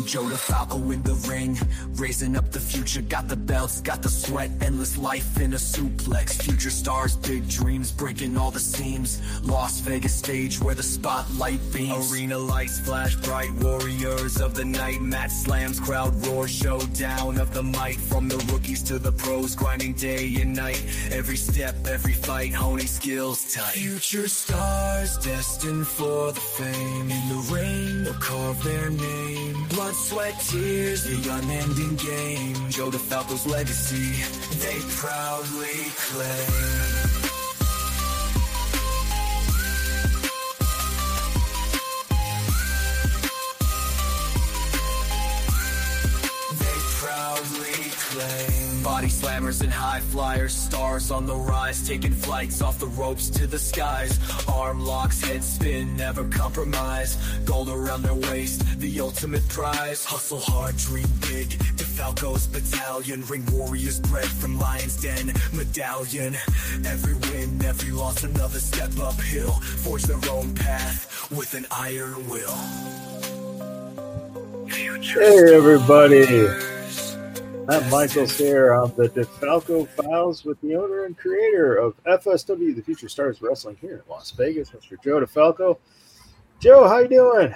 Joe DeFalco in the ring, raising up the future. Got the belts, got the sweat, endless life in a suplex. Future stars, big dreams, breaking all the seams. Las Vegas stage where the spotlight beams. Arena lights flash bright, warriors of the night. Mat slams, crowd roar, showdown of the might. From the rookies to the pros, grinding day and night. Every step, every fight, honing skills tight. Future stars destined for the fame. In the ring, they'll carve their name. Blood, sweat, tears, the unending game. Joe DeFalco's legacy, they proudly claim. Body slammers and high flyers, stars on the rise, taking flights off the ropes to the skies. Arm locks, head spin, never compromise. Gold around their waist, the ultimate prize. Hustle hard, dream big, DeFalco's battalion. Ring warriors bred from Lion's Den medallion. Every win, every loss, another step uphill. Forge their own path with an iron will. Hey everybody, I'm Michael here on the DeFalco Files with the owner and creator of FSW, the Future Stars Wrestling here in Las Vegas, Mr. Joe DeFalco. Joe, how you doing?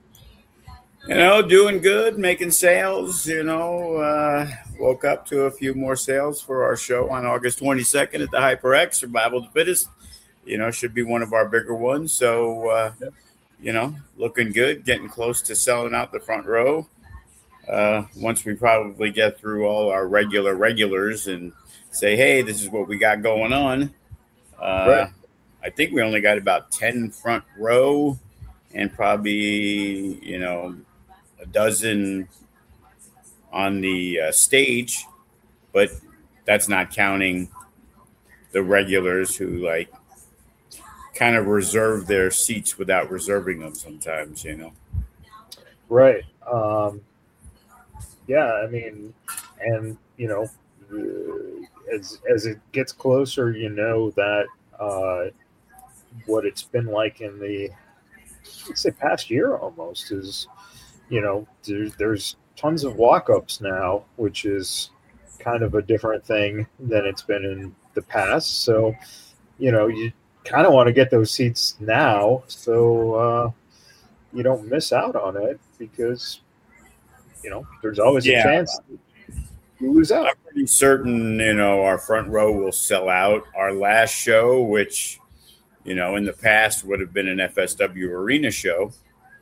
Doing good, making sales, woke up to a few more sales for our show on August 22nd at the HyperX, Survival of the Fittest. Should be one of our bigger ones. So, looking good, getting close to selling out the front row. Once we probably get through all our regulars and say, hey, this is what we got going on. Right. I think we only got about 10 front row and probably, a dozen on the stage, but that's not counting the regulars who kind of reserve their seats without reserving them sometimes, Right. Yeah, and as it gets closer, that what it's been like in the, let's say, past year almost is, there's tons of walk-ups now, which is kind of a different thing than it's been in the past. So, you kind of want to get those seats now so you don't miss out on it because there's always a chance you lose out. I'm pretty certain, our front row will sell out. Our last show, which, in the past would have been an FSW arena show,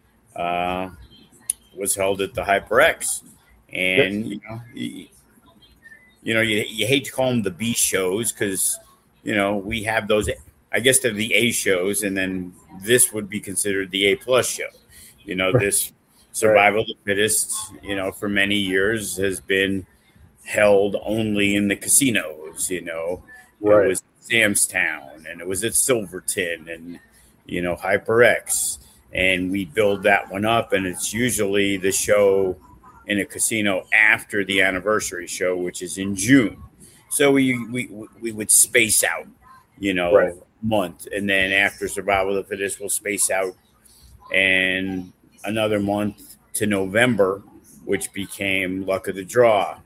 was held at the HyperX. And, you hate to call them the B shows because, we have those, I guess they're the A shows, and then this would be considered the A+ show. This Survival of the Fittest, for many years has been held only in the casinos, Right. It was Sam's Town and it was at Silverton and, HyperX. And we build that one up, and it's usually the show in a casino after the anniversary show, which is in June. So we would space out, right. month. And then after Survival of the Fittest, we'll space out and another month to November, which became Luck of the Draw,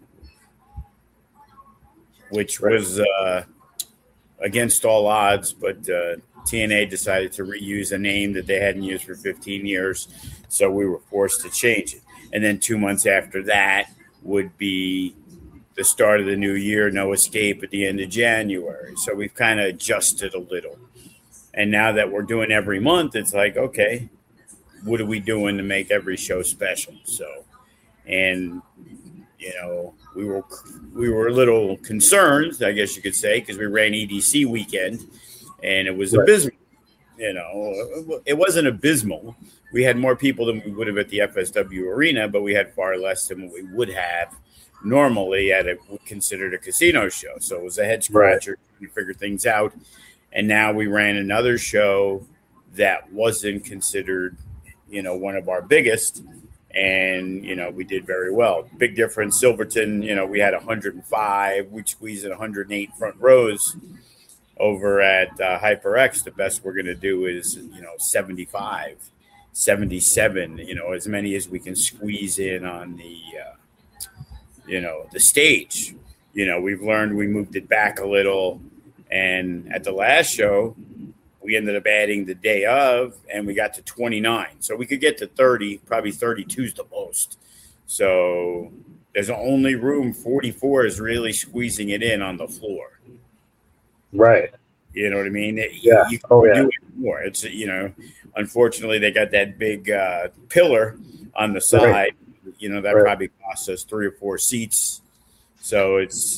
which was against all odds, but TNA decided to reuse a name that they hadn't used for 15 years, so we were forced to change it. And then 2 months after that would be the start of the new year, No Escape at the end of January. So we've kind of adjusted a little. And now that we're doing every month, it's like, okay, what are we doing to make every show special? So, and we were a little concerned, I guess you could say, because we ran EDC weekend, and it was abysmal. It wasn't abysmal. We had more people than we would have at the FSW arena, but we had far less than what we would have normally at considered a casino show. So it was a head scratcher to figure things out. And now we ran another show that wasn't considered, one of our biggest. And, we did very well. Big difference. Silverton, we had 105. We squeezed in 108 front rows. Over at HyperX, the best we're going to do is, 75. 77, as many as we can squeeze in on the stage. We've learned we moved it back a little. And at the last show, we ended up adding the day of, and we got to 29. So we could get to 30, probably 32 is the most. So there's only room. 44 is really squeezing it in on the floor. Right. You know what I mean? Yeah. You can do it more. It's, unfortunately, they got that big pillar on the side. Right. That probably cost us 3 or 4 seats. So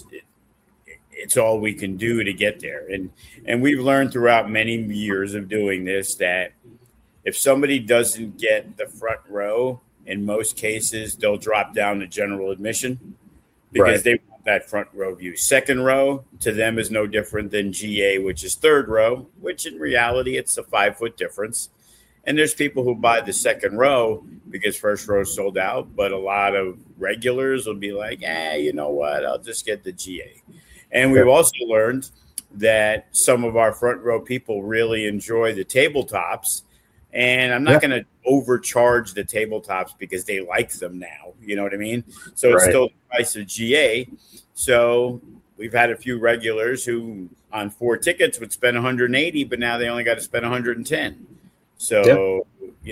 it's all we can do to get there. And we've learned throughout many years of doing this that if somebody doesn't get the front row, in most cases, they'll drop down to general admission because they want that front row view. Second row to them is no different than GA, which is third row, which in reality, it's a 5-foot difference. And there's people who buy the second row because first row is sold out, but a lot of regulars will be like, you know what, I'll just get the GA. And we've also learned that some of our front row people really enjoy the tabletops. And I'm not going to overcharge the tabletops because they like them now. You know what I mean? So it's still the price of GA. So we've had a few regulars who on 4 tickets would spend 180, but now they only got to spend 110. So,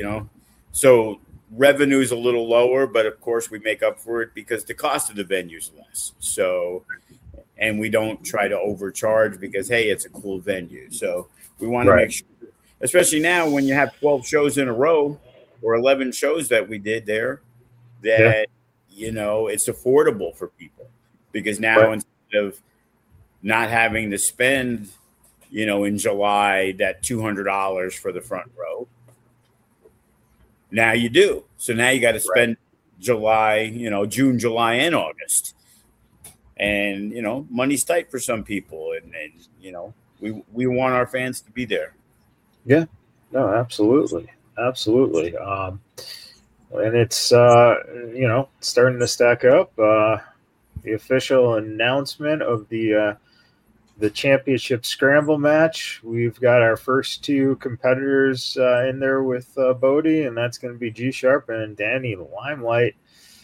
so revenue is a little lower, but of course we make up for it because the cost of the venue is less. So, and we don't try to overcharge because, hey, it's a cool venue. So we want to make sure, especially now when you have 12 shows in a row or 11 shows that we did there, that, it's affordable for people because now instead of not having to spend, in July, that $200 for the front row, now you do. So now you got to spend July, June, July, and August. And, money's tight for some people. And we want our fans to be there. Yeah, no, absolutely. Absolutely. And it's, starting to stack up. The official announcement of the championship scramble match. We've got our first 2 competitors in there with Bodie, and that's going to be G Sharp and Danny Limelight.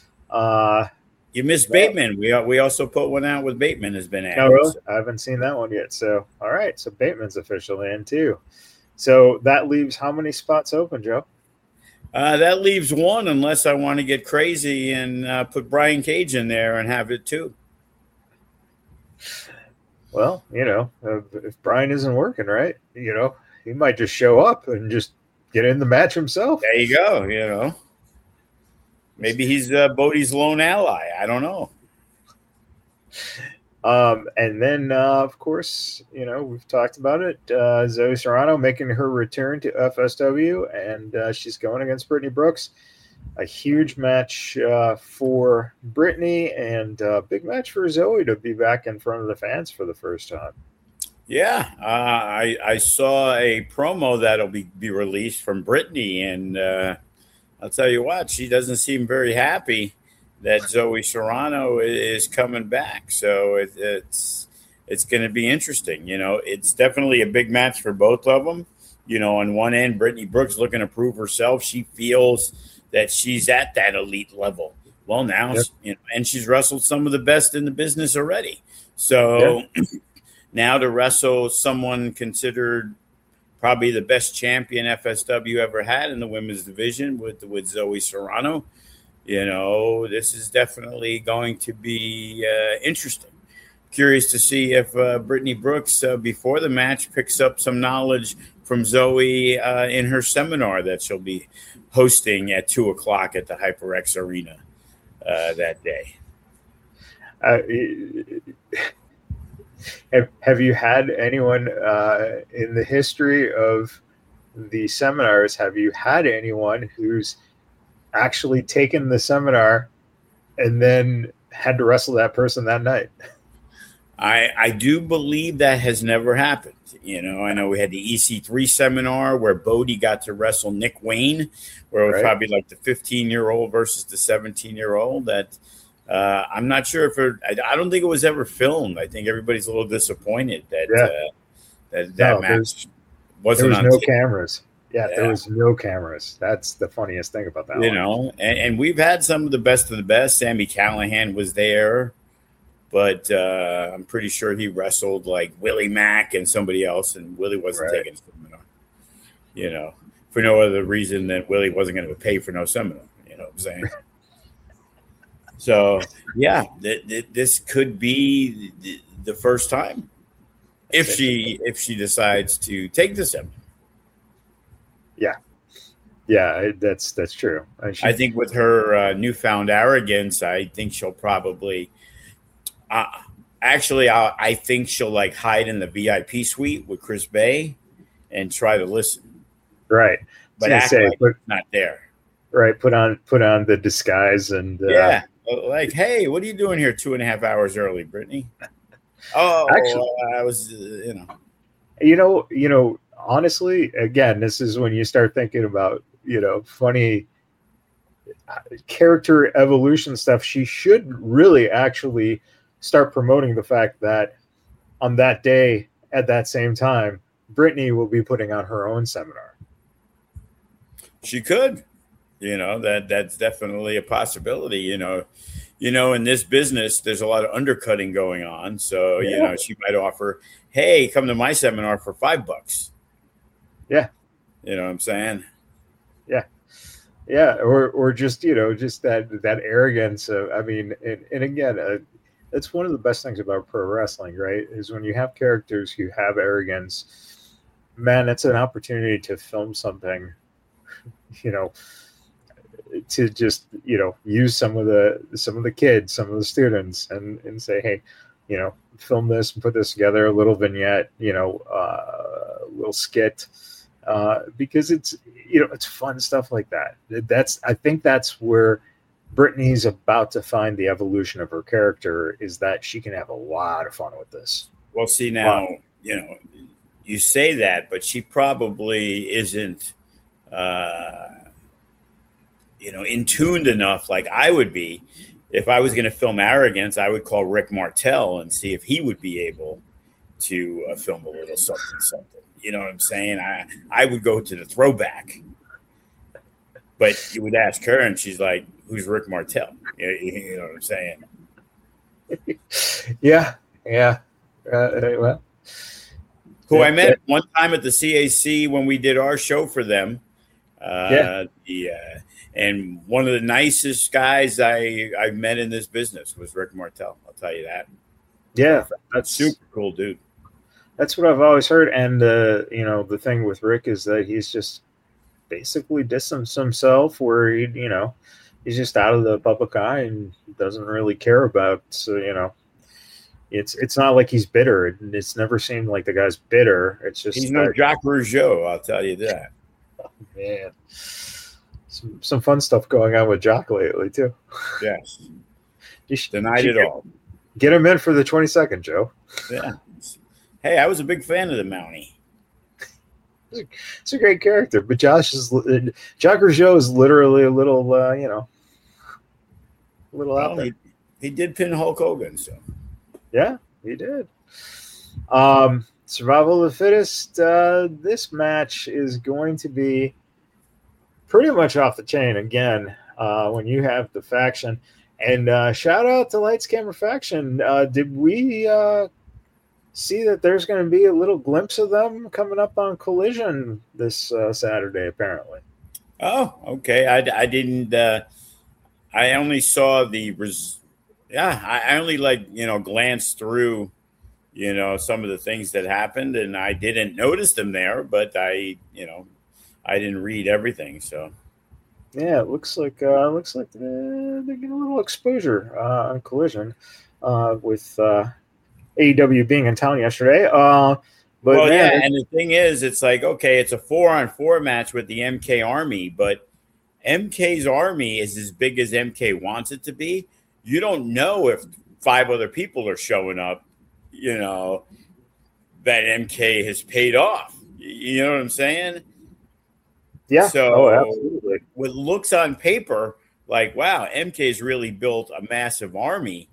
You missed Bateman. We also put one out with Bateman has been added. Oh, really? I haven't seen that one yet. So, all right. So Bateman's officially in too. So that leaves how many spots open, Joe? That leaves 1 unless I want to get crazy and put Brian Cage in there and have it 2. Well, if Brian isn't working right, he might just show up and just get in the match himself. There you go, Maybe he's Bodie's lone ally. I don't know. And then, of course, we've talked about it. Zoe Serrano making her return to FSW, and she's going against Brittany Brooks. A huge match for Brittany and a big match for Zoe to be back in front of the fans for the first time. Yeah, I saw a promo that'll be released from Brittany, and I'll tell you what, she doesn't seem very happy that Zoe Serrano is coming back. So it's going to be interesting. It's definitely a big match for both of them. On one end, Brittany Brooks looking to prove herself. She feels that she's at that elite level. Well, now, and she's wrestled some of the best in the business already. So now to wrestle someone considered probably the best champion FSW ever had in the women's division with Zoe Serrano, this is definitely going to be interesting. Curious to see if Brittany Brooks, before the match, picks up some knowledge from Zoe in her seminar that she'll be hosting at 2:00 at the HyperX Arena that day. Have you had anyone in the history of the seminars, have you had anyone who's actually taken the seminar and then had to wrestle that person that night? I do believe that has never happened. I know we had the EC3 seminar where Bodie got to wrestle Nick Wayne, where it was probably like the 15-year-old versus the 17-year-old. That I'm not sure if I don't think it was ever filmed. I think everybody's a little disappointed that that match wasn't on no cameras. Yeah, there was no cameras. That's the funniest thing about that You one. know, and we've had some of the best. Sammy Callahan was there, but I'm pretty sure he wrestled like Willie Mack and somebody else, and Willie wasn't Right. taking a seminar, you know, for no other reason than Willie wasn't going to pay for no seminar. You know what I'm saying? So, yeah, this could be the first time if she decides to take the seminar. Yeah, that's true. I think with her newfound arrogance, I think she'll probably. Actually, I think she'll like hide in the VIP suite with Chris Bay and try to listen. Right, But act like it's not there. Right, put on the disguise and yeah, like, hey, what are you doing here 2.5 hours early, Brittany? Oh, actually, I was, you know, honestly, again, this is when you start thinking about, funny character evolution stuff. She should really actually start promoting the fact that on that day at that same time, Brittany will be putting on her own seminar. She could, that's definitely a possibility. In this business, there's a lot of undercutting going on. So, she might offer, hey, come to my seminar for $5. Yeah. You know what I'm saying? Yeah. Or just, just that arrogance of, and again, that's one of the best things about pro wrestling, right? Is when you have characters who have arrogance, man, it's an opportunity to film something, to just, use some of the kids, some of the students and say, hey, film this and put this together, a little vignette, a little skit, because it's, it's fun stuff like that. I think that's where Brittany's about to find the evolution of her character, is that she can have a lot of fun with this. Well, see, now, you say that, but she probably isn't, in tuned enough like I would be. If I was going to film arrogance, I would call Rick Martel and see if he would be able to film a little something. You know what I'm saying? I would go to the throwback. But you would ask her, and she's like, who's Rick Martel? You know what I'm saying? Yeah. Well, who I met one time at the CAC when we did our show for them. And one of the nicest guys I met in this business was Rick Martel. I'll tell you that. Yeah, that's super cool, dude. That's what I've always heard. And the thing with Rick is that he's just basically distanced himself, where he's just out of the public eye and doesn't really care about. So it's not like he's bitter. It's never seemed like the guy's bitter. It's just he's no Jacques Rougeau, I'll tell you that. Oh, man. Some fun stuff going on with Jock lately too. Yes. Denied it all. Get him in for the 22nd, Joe. Yeah. Hey, I was a big fan of the Mountie. It's a great character, but Jacques Rougeau is literally a little, out there. He did pin Hulk Hogan, so. Yeah, he did. Survival of the Fittest. This match is going to be pretty much off the chain again when you have the faction. And shout out to Lights Camera Faction. Did we see that there's going to be a little glimpse of them coming up on Collision this Saturday, apparently? Oh, okay. I didn't. I only saw I only glanced through, some of the things that happened, and I didn't notice them there, but I didn't read everything. So yeah, it looks like they're getting a little exposure on Collision with AEW being in town yesterday. And the thing is, it's like, okay, it's a 4-on-4 match with the MK Army, but MK's Army is as big as MK wants it to be. You don't know if 5 other people are showing up, that MK has paid off. You know what I'm saying? Yeah. So absolutely. What looks on paper like, wow, MK's really built a massive army.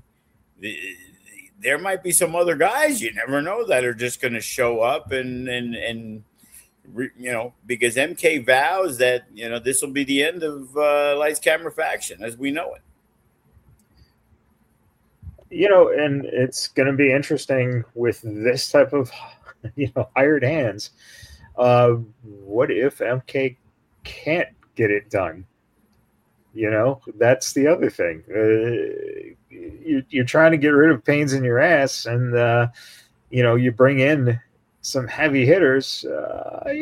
There might be some other guys you never know that are just going to show up and because MK vows that, this will be the end of Lights Camera Faction as we know it. And it's going to be interesting with this type of, hired hands. What if MK can't get it done? That's the other thing. You're trying to get rid of pains in your ass, and you bring in some heavy hitters. At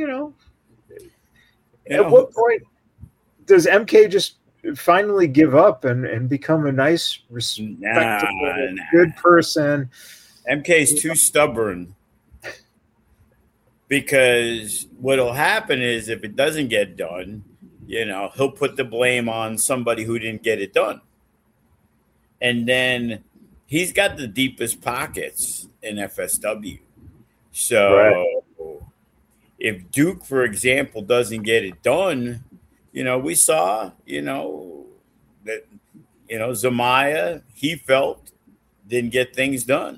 what point does MK just finally give up and become a nice, respectable, good person? MK is too stubborn. Because what'll happen is if it doesn't get done, he'll put the blame on somebody who didn't get it done. And then he's got the deepest pockets in FSW. So if Duke, for example, doesn't get it done, we saw, that, Zamaya, he felt, didn't get things done.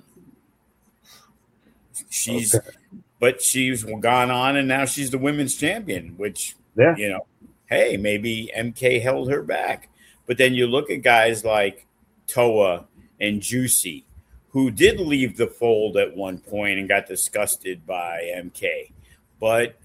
But she's gone on, and now she's the women's champion, which, hey, maybe MK held her back. But then you look at guys like Toa and Juicy, who did leave the fold at one point and got disgusted by MK. But,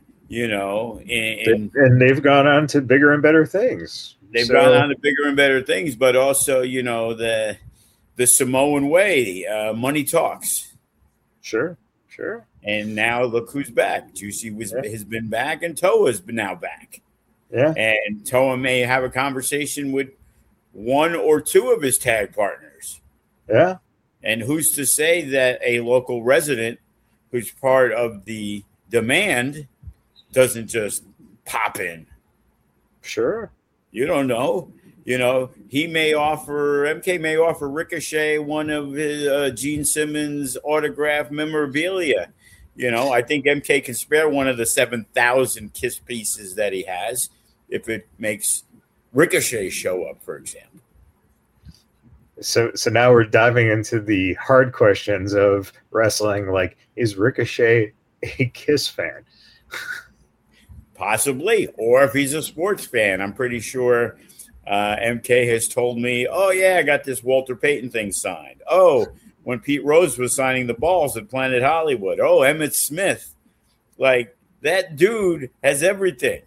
and they've gone on to bigger and better things. Gone on to bigger and better things, but also, the Samoan way, money talks. Sure. And now look who's back. Juicy has been back, and Toa's been now back. Yeah. And Toa may have a conversation with one or two of his tag partners. Yeah. And who's to say that a local resident who's part of the demand doesn't just pop in? Sure. You don't know. MK may offer Ricochet one of his Gene Simmons autograph memorabilia. I think MK can spare one of the 7,000 Kiss pieces that he has if it makes Ricochet show up, for example. So now we're diving into the hard questions of wrestling. Like, is Ricochet a Kiss fan? Possibly. Or if he's a sports fan, I'm pretty sure MK has told me, oh, yeah, I got this Walter Payton thing signed. Oh, when Pete Rose was signing the balls at Planet Hollywood. Oh, Emmett Smith. Like, that dude has everything.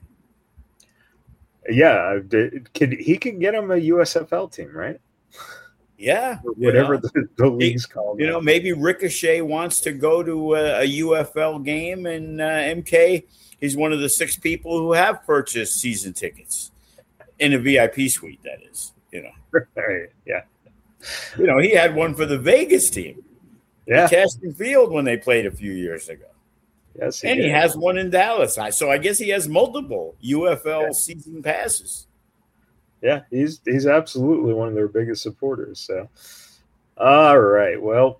Yeah. He can get him a USFL team, right? Yeah. Or whatever the league's called. Maybe Ricochet wants to go to a UFL game, and MK, he's one of the 6 people who have purchased season tickets. In a VIP suite, that is, Right, yeah. He had one for the Vegas team. Yeah. Casting Field when they played a few years ago. Yes, he has one in Dallas. So I guess he has multiple UFL season passes. Yeah, he's absolutely one of their biggest supporters. So, all right. Well,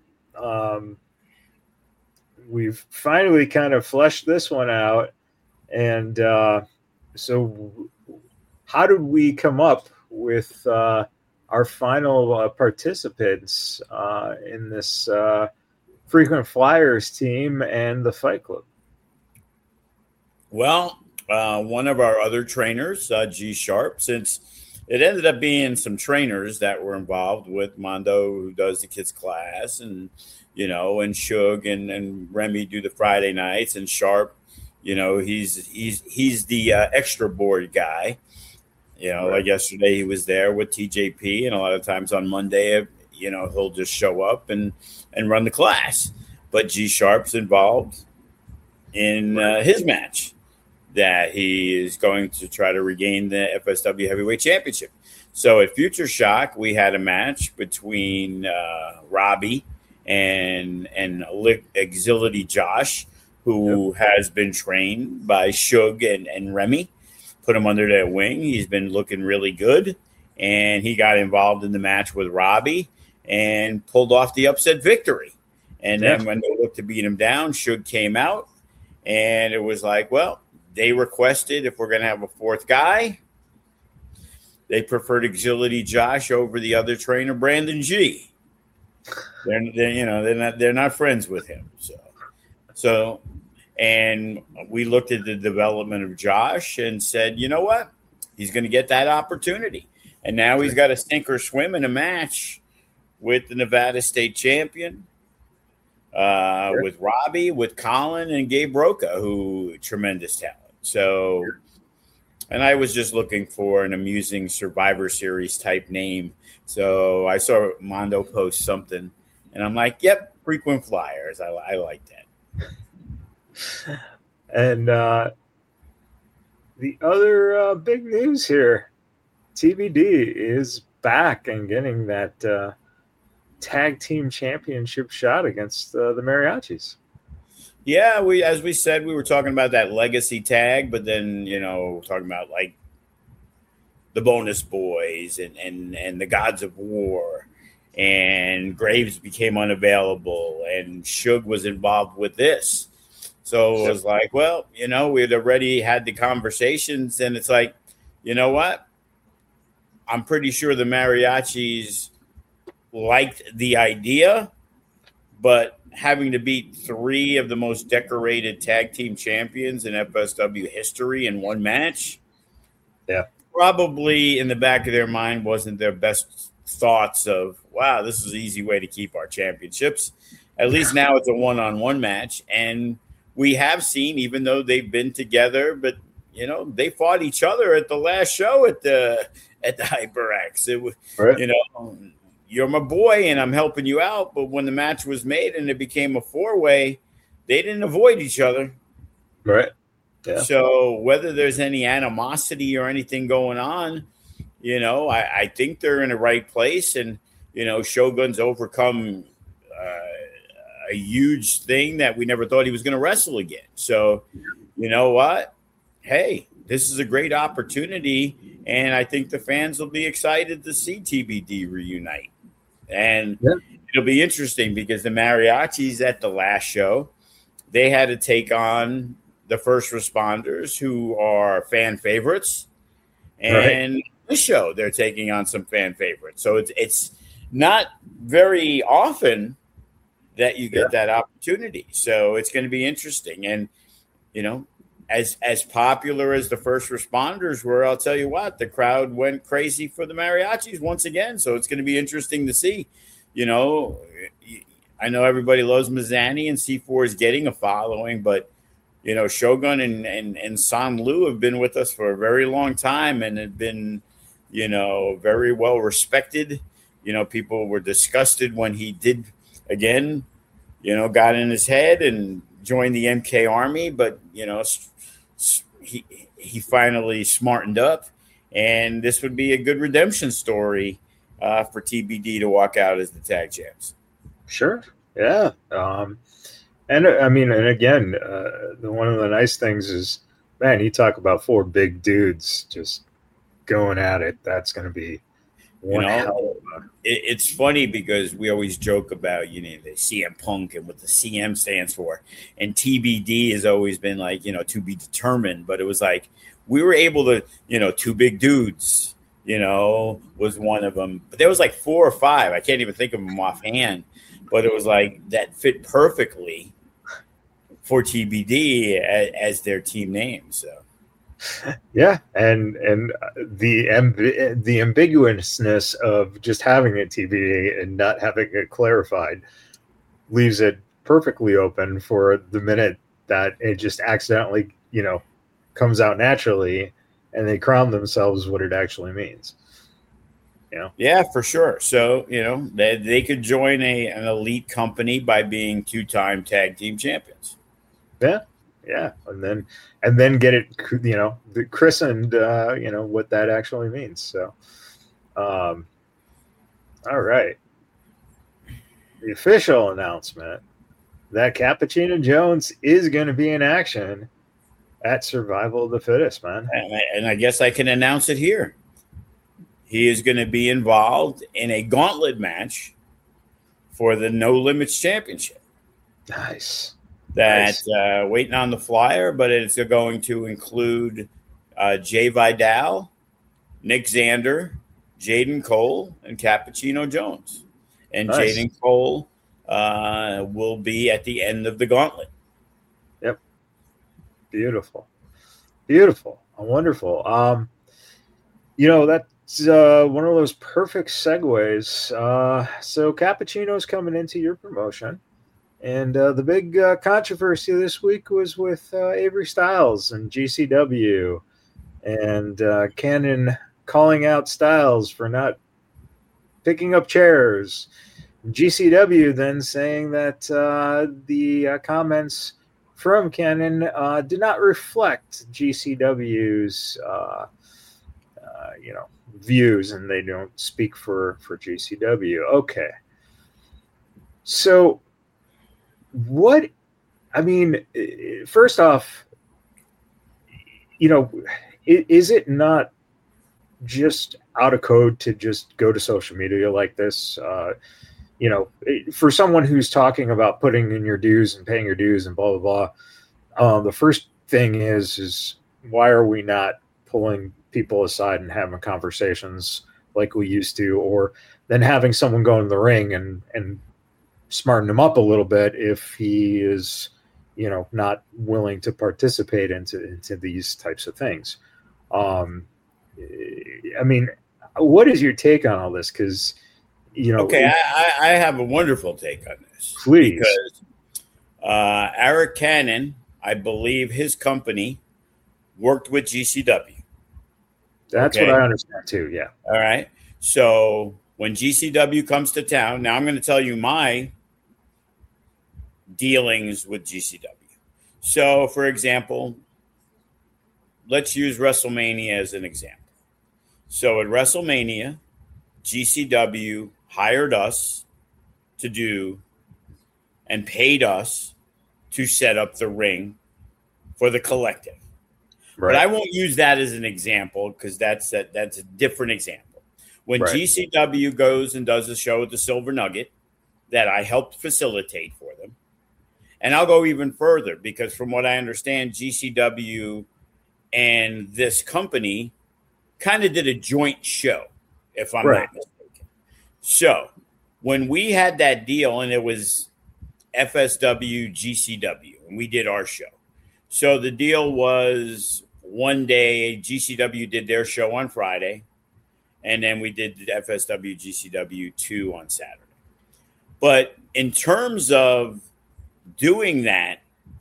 we've finally kind of fleshed this one out. And so how did we come up with our final participants in this Frequent Flyers team and the Fight Club? Well, one of our other trainers, G Sharp, since it ended up being some trainers that were involved with Mondo, who does the kids class, and, and Shug and Remy do the Friday nights, and Sharp, he's the extra board guy. Like yesterday he was there with TJP, and a lot of times on Monday, he'll just show up and run the class. But G Sharp's involved in his match that he is going to try to regain the FSW Heavyweight Championship. So at Future Shock, we had a match between Robbie and Exility Josh, who has been trained by Shug and Remy. Put him under their wing. He's been looking really good, and he got involved in the match with Robbie and pulled off the upset victory. And then when they looked to beat him down, Shug came out, and it was like, well, they requested if we're going to have a 4th guy, they preferred Exility Josh over the other trainer, Brandon G. They're not friends with him. So And we looked at the development of Josh and said, you know what? He's going to get that opportunity. And now he's got to sink or swim in a match with the Nevada State champion, with Robbie, with Colin, and Gabe Roca, who tremendous talent. So, and I was just looking for an amusing Survivor Series type name. So I saw Mondo post something, and I'm like, yep, frequent flyers. I like that. And the other big news here, TBD is back and getting that tag team championship shot against the Mariachis. Yeah, as we said, we were talking about that legacy tag, but then, talking about like the Bonus Boys and the Gods of War, and Graves became unavailable, and Suge was involved with this. So it was like, well, we'd already had the conversations, and it's like, you know what? I'm pretty sure the Mariachis liked the idea, but having to beat 3 of the most decorated tag team champions in FSW history in one match, probably in the back of their mind wasn't their best thoughts of, wow, this is an easy way to keep our championships. At least now it's a one-on-one match, and we have seen, even though they've been together, but they fought each other at the last show at the HyperX. It was, you're my boy and I'm helping you out. But when the match was made and it became a 4-way, they didn't avoid each other. Right. Yeah. So whether there's any animosity or anything going on, I think they're in the right place. And, Shogun's overcome a huge thing that we never thought he was going to wrestle again. So, you know what? Hey, this is a great opportunity. And I think the fans will be excited to see TBD reunite. And it'll be interesting because the Mariachis at the last show, they had to take on the First Responders, who are fan favorites. And this show, they're taking on some fan favorites. So it's not very often that you get that opportunity. So it's going to be interesting. And, as popular as the First Responders were, I'll tell you what, the crowd went crazy for the Mariachis once again. So it's going to be interesting to see. I know everybody loves Mazzani and C4 is getting a following, but, Shogun and San Lu have been with us for a very long time and have been, very well respected. People were disgusted when he did, again, got in his head and joined the MK Army, but, he finally smartened up, and this would be a good redemption story for TBD to walk out as the tag champs. Sure. Yeah. And I mean, and again, one of the nice things is, man, you talk about 4 big dudes just going at it. That's going to be one hell of a... It's funny because we always joke about, the CM Punk and what the CM stands for. And TBD has always been like, to be determined. But it was like we were able to, 2 big dudes, was one of them. But there was like 4 or 5. I can't even think of them offhand. But it was like that fit perfectly for TBD as their team name. So. Yeah, and the ambiguousness of just having it TBD and not having it clarified leaves it perfectly open for the minute that it just accidentally, comes out naturally, and they crown themselves what it actually means. Yeah, for sure. So they could join an elite company by being 2-time tag team champions. Yeah, and then get it, christened, what that actually means. So, all right. The official announcement that Cappuccino Jones is going to be in action at Survival of the Fittest, man. And I guess I can announce it here. He is going to be involved in a gauntlet match for the No Limits Championship. Nice. Waiting on the flyer, but it's going to include Jay Vidal, Nick Xander, Jaden Cole, and Cappuccino Jones. And nice. Jaden Cole will be at the end of the gauntlet. Yep. Beautiful. Beautiful. Wonderful. That's one of those perfect segues. So Cappuccino's coming into your promotion. And the big controversy this week was with Avery Styles and GCW, and Canon calling out Styles for not picking up chairs. GCW then saying that the comments from Canon did not reflect GCW's views, and they don't speak for GCW. Okay. So what, I mean, first off, is it not just out of code to just go to social media like this? For someone who's talking about putting in your dues and paying your dues and blah, blah, blah, the first thing is why are we not pulling people aside and having conversations like we used to, or then having someone go in the ring and smarten him up a little bit if he is, not willing to participate into these types of things. I mean, what is your take on all this? Because, okay, I have a wonderful take on this. Please. Because Eric Cannon, I believe his company worked with GCW. That's what I understand too. Yeah. All right. So when GCW comes to town, now I'm going to tell you my dealings with GCW. So, for example, let's use WrestleMania as an example. So at WrestleMania, GCW hired us to do and paid us to set up the ring for the collective. Right. But I won't use that as an example because that's a different example. When GCW goes and does a show at the Silver Nugget that I helped facilitate for them, and I'll go even further because from what I understand, GCW and this company kind of did a joint show, if I'm not mistaken. So when we had that deal, and it was FSW, GCW, and we did our show. So the deal was one day GCW did their show on Friday, and then we did the FSW, GCW 2 on Saturday. But in terms of doing that,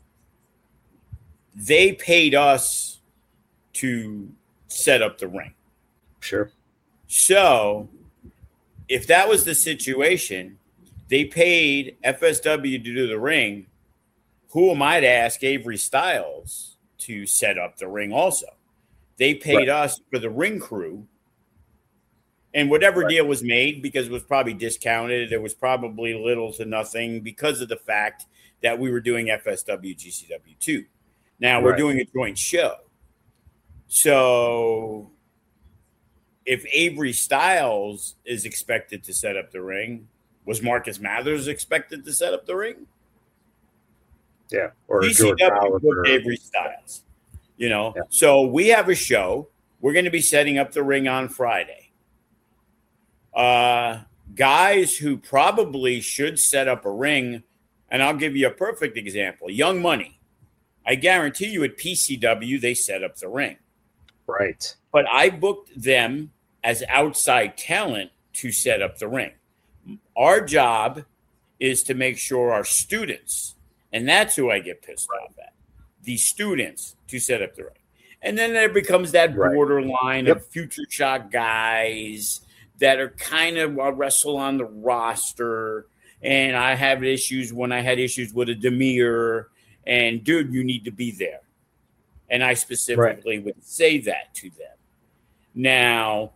they paid us to set up the ring. Sure. So if that was the situation, they paid FSW to do the ring. Who am I to ask Avery Styles to set up the ring also? They paid us for the ring crew. And whatever deal was made, because it was probably discounted, it was probably little to nothing because of the fact that we were doing FSW, GCW 2. Now we're doing a joint show. So if Avery Styles is expected to set up the ring, was Marcus Mathers expected to set up the ring? Yeah. Or GCW booked Avery Styles. So we have a show. We're going to be setting up the ring on Friday. Guys who probably should set up a ring, and I'll give you a perfect example. Young Money. I guarantee you at PCW, they set up the ring. Right. But I booked them as outside talent to set up the ring. Our job is to make sure our students, and that's who I get pissed off at, the students to set up the ring. And then there becomes that borderline of future shock guys that are kind of wrestle on the roster. And I have issues when I had issues with a Demir. And, dude, you need to be there. And I specifically would say that to them. Now,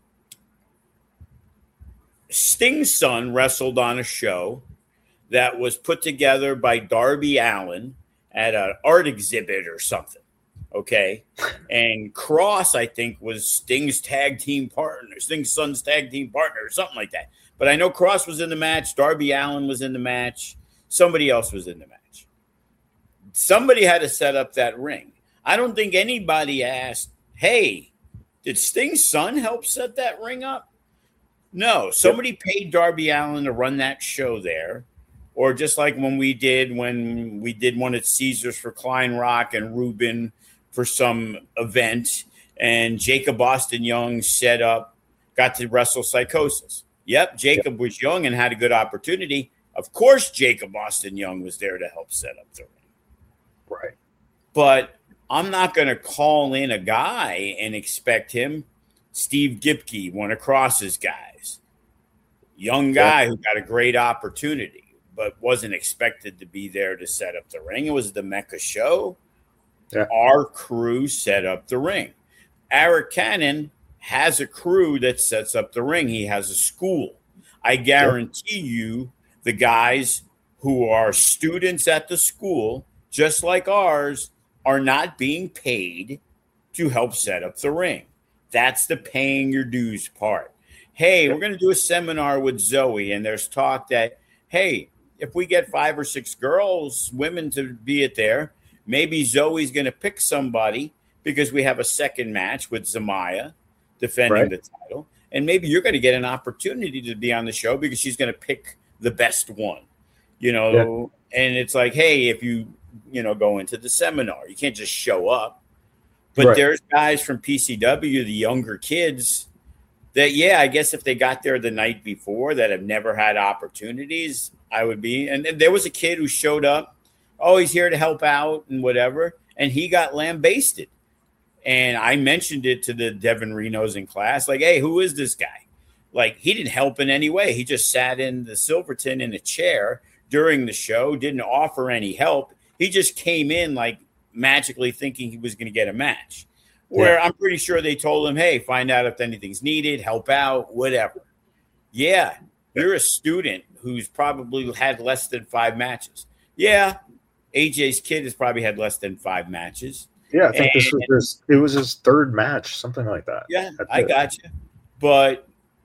Sting's son wrestled on a show that was put together by Darby Allin at an art exhibit or something. Okay. And Cross, I think, was Sting's tag team partner, Sting's son's tag team partner, or something like that. But I know Cross was in the match. Darby Allin was in the match. Somebody else was in the match. Somebody had to set up that ring. I don't think anybody asked, hey, did Sting's son help set that ring up? No. Somebody paid Darby Allin to run that show there, or just like when we did one at Caesars for Klein Rock and Ruben for some event, and Jacob Austin Young got to wrestle Psychosis. Yep, Jacob was young and had a good opportunity. Of course, Jacob Austin Young was there to help set up the ring. Right. But I'm not going to call in a guy and expect him. Steve Gipke, one of Cross's guys, young guy who got a great opportunity, but wasn't expected to be there to set up the ring. It was the Mecca show. Yeah. Our crew set up the ring. Eric Cannon has a crew that sets up the ring. He has a school. I guarantee you the guys who are students at the school, just like ours, are not being paid to help set up the ring. That's the paying your dues part. Hey, we're going to do a seminar with Zoe, and there's talk that, hey, if we get 5 or 6 women to be it there, maybe Zoe's going to pick somebody because we have a second match with Zamaya defending the title. And maybe you're going to get an opportunity to be on the show because she's going to pick the best one, and it's like, hey, if you go into the seminar, you can't just show up. But there's guys from PCW, the younger kids, that, I guess if they got there the night before that have never had opportunities, I would be. And there was a kid who showed up. Oh, he's here to help out and whatever. And he got lambasted. And I mentioned it to the Devin Renos in class, like, hey, who is this guy? Like, he didn't help in any way. He just sat in the Silverton in a chair during the show, didn't offer any help. He just came in like magically thinking he was going to get a match, where I'm pretty sure they told him, hey, find out if anything's needed, help out, whatever. Yeah, you're a student who's probably had less than 5 matches. Yeah, AJ's kid has probably had less than 5 matches. Yeah, I think it was his 3rd match, something like that. Yeah, I got you. But,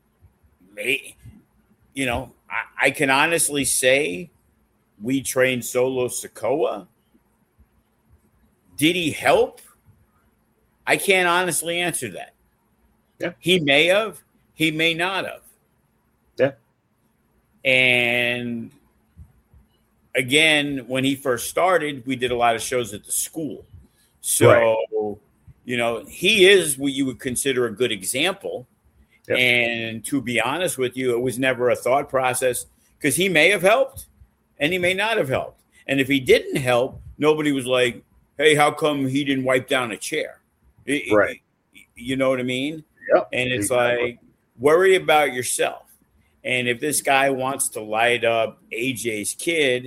I can honestly say we trained Solo Sikoa. Did he help? I can't honestly answer that. Yeah. He may have. He may not have. Yeah. And again, when he first started, we did a lot of shows at the school. So, he is what you would consider a good example. Yep. And to be honest with you, it was never a thought process because he may have helped and he may not have helped. And if he didn't help, nobody was like, hey, how come he didn't wipe down a chair? Right. You know what I mean? Yep. And it's like, worry about yourself. And if this guy wants to light up AJ's kid,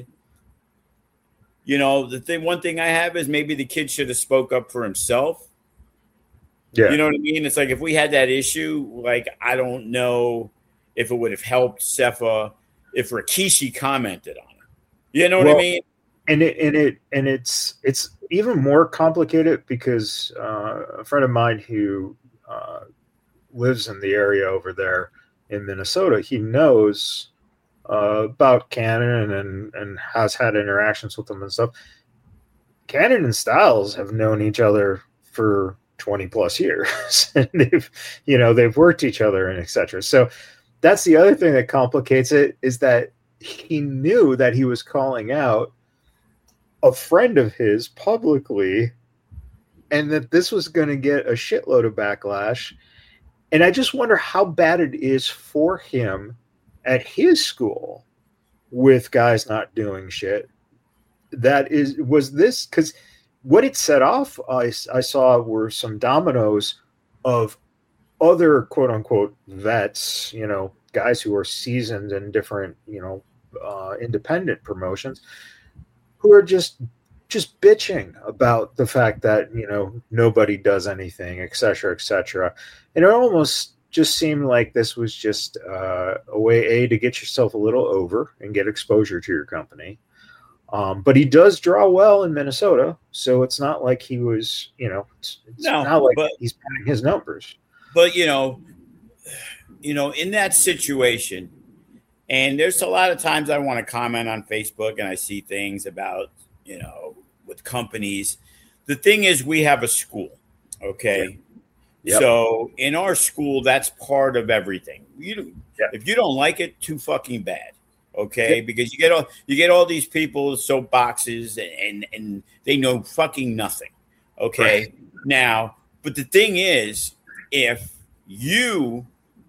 one thing I have is maybe the kid should have spoke up for himself. Yeah. You know what I mean? It's like if we had that issue, like I don't know if it would have helped Sefa if Rikishi commented on it. You know what I mean? And it's even more complicated because a friend of mine who lives in the area over there in Minnesota, he knows about Cannon and has had interactions with them and stuff. Cannon and Styles have known each other for 20 plus years, and they've worked each other and etc. So that's the other thing that complicates it, is that he knew that he was calling out a friend of his publicly, and that this was going to get a shitload of backlash. And I just wonder how bad it is for him at his school with guys not doing shit. Was this because what it set off, I saw were some dominoes of other quote unquote vets, guys who are seasoned in different, independent promotions, who are just bitching about the fact that, nobody does anything, et cetera, and it almost just seemed like this was just a way to get yourself a little over and get exposure to your company. But he does draw well in Minnesota, so it's not like he was, not like he's padding his numbers. But in that situation, and there's a lot of times I want to comment on Facebook and I see things about, with companies. The thing is, we have a school, okay? Yeah. Yep. So in our school, that's part of everything. If you don't like it, too fucking bad. Okay, because you get all these people with soapboxes and they know fucking nothing. Okay, Right. now, but the thing is, if you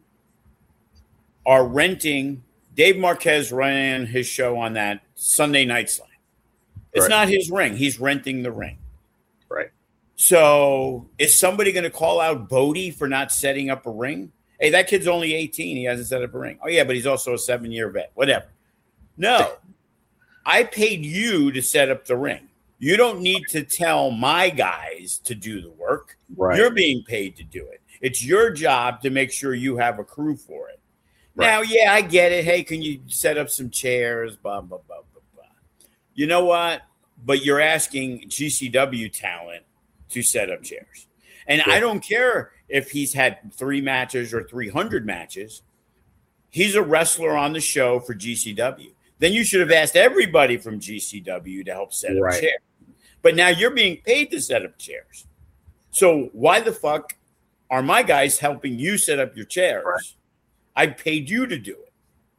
are renting, Dave Marquez ran his show on that Sunday Night Slam. It's Right. not his ring; he's renting the ring. Right. So, is somebody going to call out Bodie for not setting up a ring? Hey, that kid's only 18; he hasn't set up a ring. Oh yeah, but he's also a 7-year vet. Whatever. No, I paid you to set up the ring. You don't need to tell my guys to do the work. Right. You're being paid to do it. It's your job to make sure you have a crew for it. Right. Now, yeah, I get it. Hey, can you set up some chairs? Blah, blah, blah, blah, blah. You know what? But you're asking GCW talent to set up chairs. And Yeah. I don't care if he's had 3 matches or 300 matches. He's a wrestler on the show for GCW. Then you should have asked everybody from GCW to help set up Right. chairs. But now you're being paid to set up chairs. So why the fuck are my guys helping you set up your chairs? Right. I paid you to do it.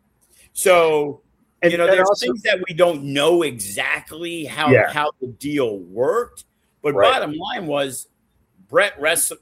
So, And there's also, things that we don't know exactly how the deal worked. But Right. bottom line was Brett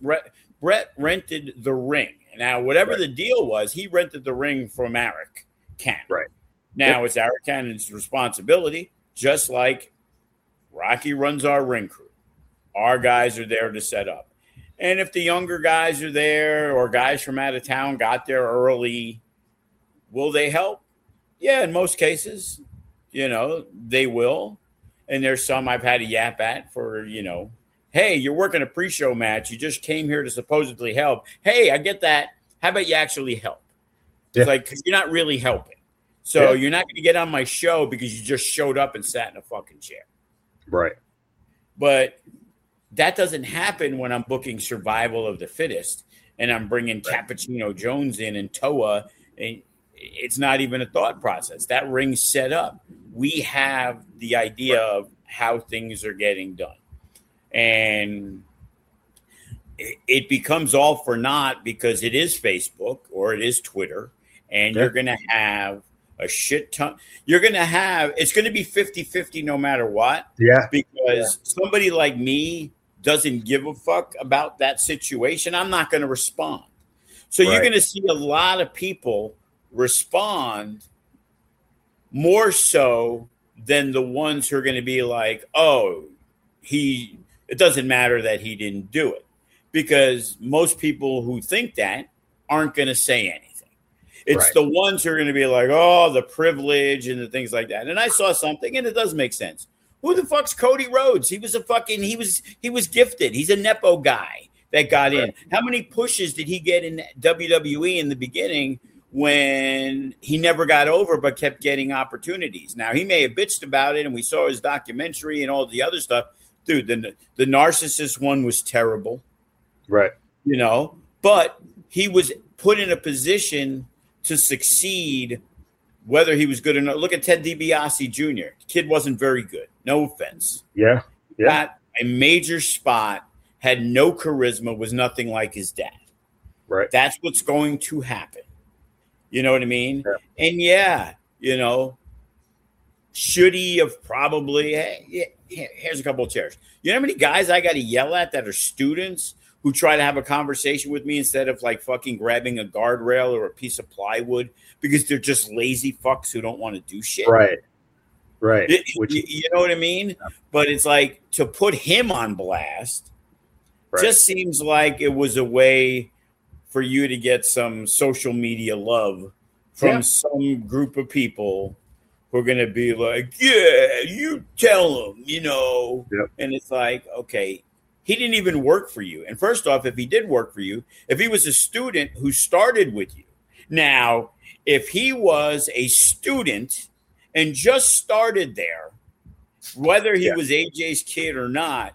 rented the ring. Now, whatever Right. the deal was, he rented the ring from Eric Cannon. Right. Now, it's Eric Cannon's responsibility, just like Rocky runs our ring crew. Our guys are there to set up. And if the younger guys are there or guys from out of town got there early, will they help? Yeah, in most cases, they will. And there's some I've had a yap at for, hey, you're working a pre-show match. You just came here to supposedly help. Hey, I get that. How about you actually help? Yeah. It's like, 'cause you're not really helping. So Yeah. you're not going to get on my show because you just showed up and sat in a fucking chair. Right. But that doesn't happen when I'm booking Survival of the Fittest and I'm bringing Cappuccino Jones in and Toa. And it's not even a thought process. That ring's set up. We have the idea of how things are getting done. And it becomes all for naught because it is Facebook or it is Twitter. And you're going to have a shit ton. It's going to be 50-50 no matter what. Yeah. Because somebody like me doesn't give a fuck about that situation. I'm not going to respond. So you're going to see a lot of people respond more so than the ones who are going to be like, oh, it doesn't matter that he didn't do it. Because most people who think that aren't going to say anything. It's the ones who are going to be like, oh, the privilege and the things like that. And I saw something, and it does make sense. Who the fuck's Cody Rhodes? He was he was gifted. He's a Nepo guy that got in. How many pushes did he get in WWE in the beginning when he never got over but kept getting opportunities? Now, he may have bitched about it, and we saw his documentary and all the other stuff. Dude, the narcissist one was terrible. Right. But he was put in a position to succeed, whether he was good or not. Look at Ted DiBiase Jr. The kid wasn't very good. No offense. Yeah. Got a major spot, had no charisma, was nothing like his dad. Right. That's what's going to happen. You know what I mean? Yeah. And should he have probably, here's a couple of chairs. You know how many guys I got to yell at that are students who try to have a conversation with me instead of like fucking grabbing a guardrail or a piece of plywood because they're just lazy fucks who don't want to do shit. Right. Right. You know what I mean? Yeah. But it's like to put him on blast just seems like it was a way for you to get some social media love from some group of people who are going to be like, yeah, you tell them, Yep. And it's like, okay, he didn't even work for you. And first off, if he did work for you, if he was a student who started with you. Now, if he was a student and just started there, whether he was AJ's kid or not,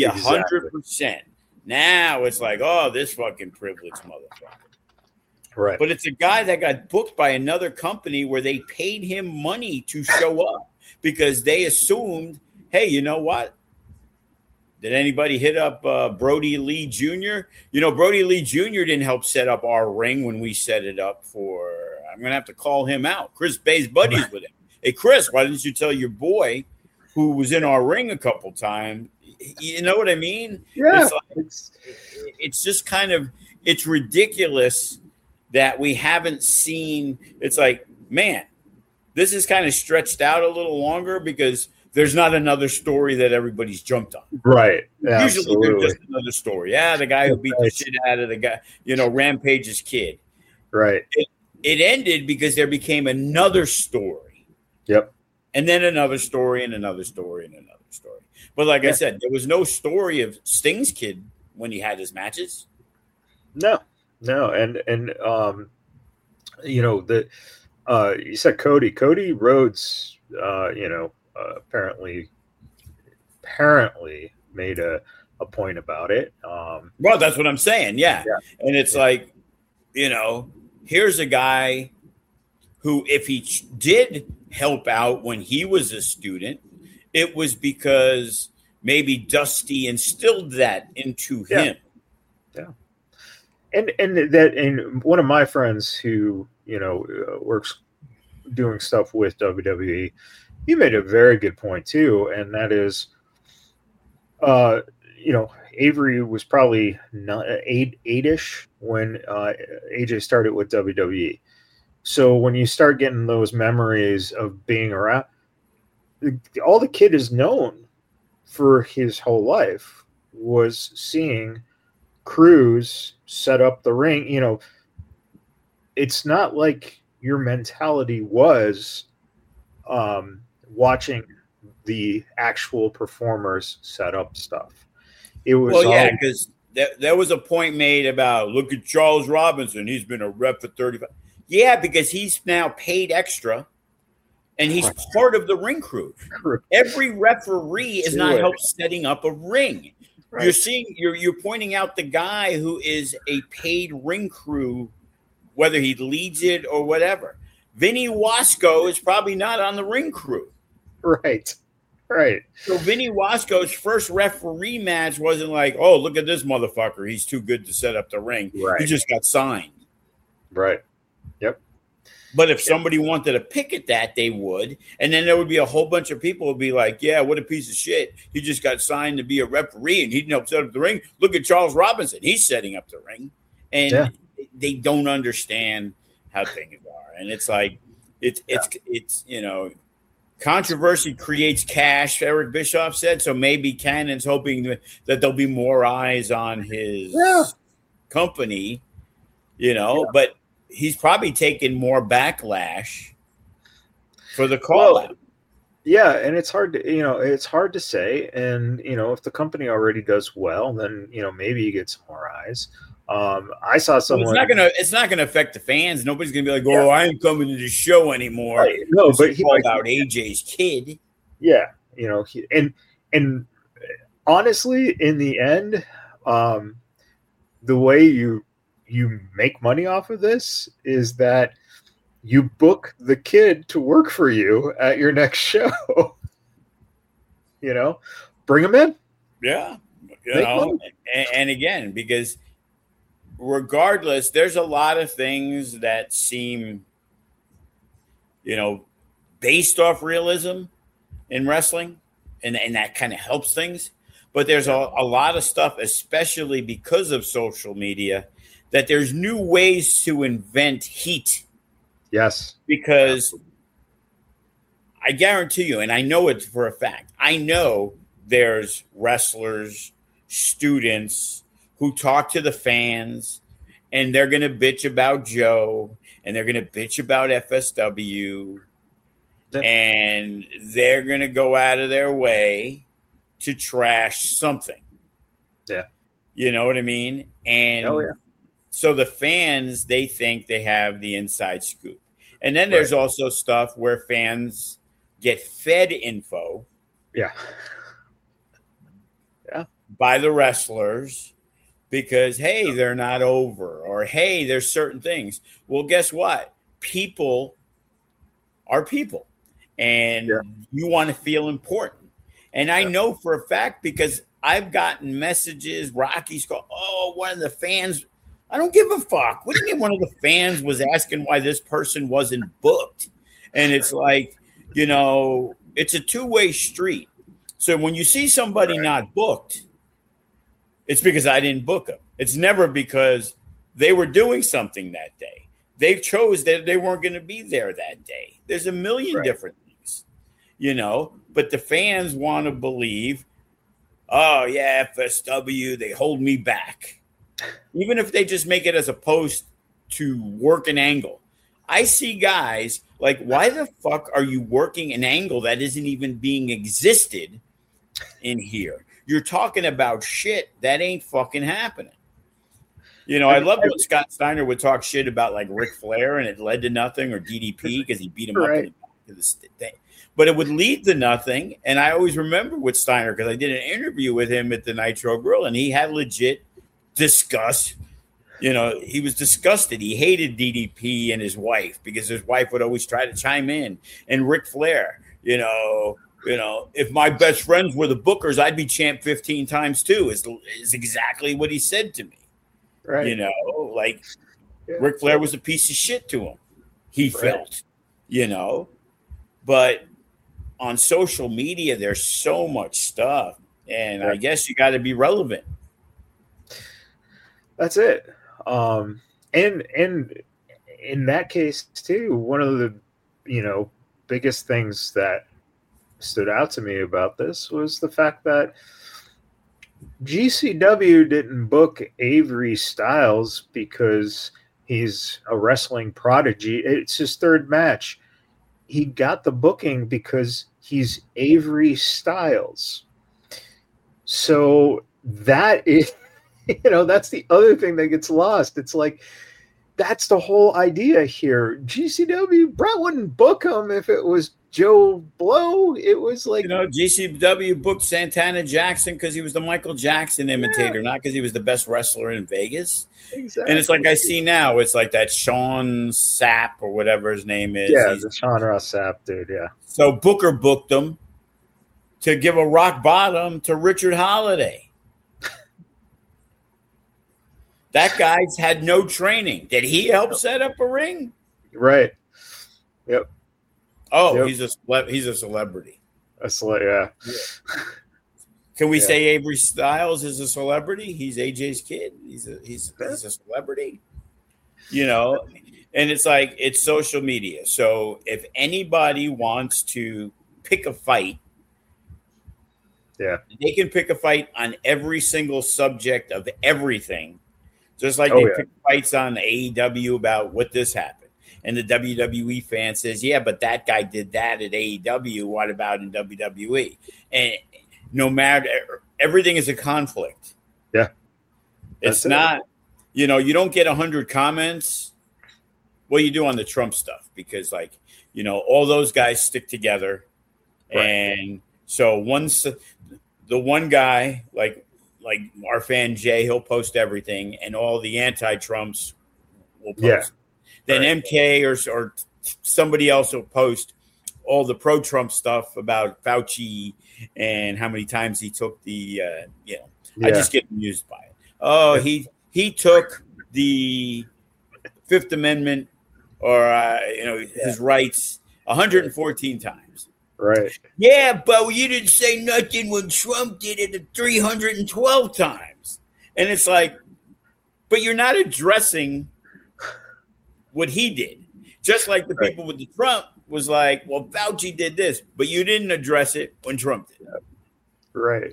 100%. Now it's like, oh, this fucking privileged motherfucker. Right. But it's a guy that got booked by another company where they paid him money to show up because they assumed, hey, you know what? Did anybody hit up Brody Lee Jr.? Brody Lee Jr. didn't help set up our ring when we set it up for, I'm going to have to call him out. Chris Bay's buddies with him. Hey, Chris, why didn't you tell your boy who was in our ring a couple times? You know what I mean? Yeah. It's just kind of, it's ridiculous that we haven't seen. It's like, man, this is kind of stretched out a little longer because there's not another story that everybody's jumped on. Right. Usually there's just another story. Yeah, the guy who beat the shit out of the guy, Rampage's kid. Right. It ended because there became another story. Yep. And then another story and another story and another story. But like I said, there was no story of Sting's kid when he had his matches. No. And you said Cody Rhodes, apparently made a point about it. Well, that's what I'm saying. Yeah. And it's like, here's a guy who, if he did help out when he was a student, it was because maybe Dusty instilled that into him. Yeah. And one of my friends who, works doing stuff with WWE, he made a very good point too. And that is, Avery was probably eight-ish when AJ started with WWE. So when you start getting those memories of being around, all the kid has known for his whole life was seeing Cruz set up the ring. It's not like your mentality was watching the actual performers set up stuff. It was because there was a point made about, look at Charles Robinson. He's been a rep for 35. Yeah, because he's now paid extra, and he's part of the ring crew. Every referee is not help setting up a ring. Right. You're pointing out the guy who is a paid ring crew, whether he leads it or whatever. Vinny Wasco is probably not on the ring crew. Right. So Vinny Wasco's first referee match wasn't like, oh, look at this motherfucker. He's too good to set up the ring. Right. He just got signed. Right. Yep. But if somebody wanted to pick at that, they would. And then there would be a whole bunch of people who would be like, yeah, what a piece of shit. He just got signed to be a referee and he didn't help set up the ring. Look at Charles Robinson. He's setting up the ring. And they don't understand how things are. And it's like, it's controversy creates cash, Eric Bischoff said. So maybe Cannon's hoping that there'll be more eyes on his company, but he's probably taken more backlash for the call out. Yeah, and it's hard to say. And if the company already does well, then maybe you get some more eyes. I saw someone. It's not gonna affect the fans. Nobody's gonna be like, "Oh, I ain't coming to the show anymore." Right. No, but he called out AJ's kid. Yeah, and honestly, in the end, the way you make money off of this is that you book the kid to work for you at your next show. Bring him in. Yeah, and again, because regardless, there's a lot of things that seem, based off realism in wrestling, and that kind of helps things. But there's a lot of stuff, especially because of social media, that there's new ways to invent heat. Yes. Because I guarantee you, and I know it for a fact, I know there's wrestlers, students who talk to the fans, and they're going to bitch about Joe, and they're going to bitch about FSW, and they're going to go out of their way to trash something. Yeah. You know what I mean? And so the fans, they think they have the inside scoop. And then there's also stuff where fans get fed info. Yeah. By the wrestlers because, hey, they're not over, or hey, there's certain things. Well, guess what? People are people, and you want to feel important. And I know for a fact because I've gotten messages, Rocky's called, one of the fans I don't give a fuck. What do you mean one of the fans was asking why this person wasn't booked? And it's like, it's a two-way street. So when you see somebody not booked, it's because I didn't book them. It's never because they were doing something that day. They chose that they weren't going to be there that day. There's a million different things, but the fans want to believe, oh, yeah, FSW, they hold me back. Even if they just make it as opposed to work an angle. I see guys like, why the fuck are you working an angle that isn't even being existed in here? You're talking about shit that ain't fucking happening. I love when Scott Steiner would talk shit about like Ric Flair and it led to nothing, or DDP because he beat him up in the back of the thing. But it would lead to nothing. And I always remember with Steiner because I did an interview with him at the Nitro Grill, and he had legit disgust. He was disgusted. He hated DDP and his wife because his wife would always try to chime in. And Ric Flair, if my best friends were the bookers, I'd be champ 15 times too, is exactly what he said to me. Right. Ric Flair was a piece of shit to him. He felt, but on social media, there's so much stuff. And I guess you got to be relevant. That's it. And in that case too, one of the, biggest things that stood out to me about this was the fact that GCW didn't book Avery Styles because he's a wrestling prodigy. It's his third match. He got the booking because he's Avery Styles. So that is, that's the other thing that gets lost. It's like, that's the whole idea here. GCW, Brett wouldn't book him if it was Joe Blow. It was like, GCW booked Santana Jackson because he was the Michael Jackson imitator, not because he was the best wrestler in Vegas. Exactly. And it's like I see now, it's like that Sean Sapp or whatever his name is. Yeah, the Sean Ross Sapp dude, yeah. So Booker booked him to give a rock bottom to Richard Holiday. That guy's had no training. Did he help set up a ring? Right. Yep. Oh, yep. He's a celebrity. Yeah. Can we say Avery Styles is a celebrity? He's AJ's kid. He's a celebrity. And it's like, it's social media. So if anybody wants to pick a fight, they can pick a fight on every single subject of everything. Just like they pick fights on AEW about what this happened. And the WWE fan says, yeah, but that guy did that at AEW. What about in WWE? And no matter, everything is a conflict. Yeah. It's not, you don't get 100 comments. Well, you do on the Trump stuff because, all those guys stick together. Right. And so once the one guy, like our fan Jay, he'll post everything, and all the anti-Trumps will post. Yeah. Then MK or somebody else will post all the pro-Trump stuff about Fauci and how many times he took the, I just get amused by it. Oh, he took the Fifth Amendment or, his rights 114 times. Right. Yeah, but you didn't say nothing when Trump did it 312 times. And it's like, but you're not addressing what he did. Just like the people with the Trump was like, well, Fauci did this, but you didn't address it when Trump did. Right.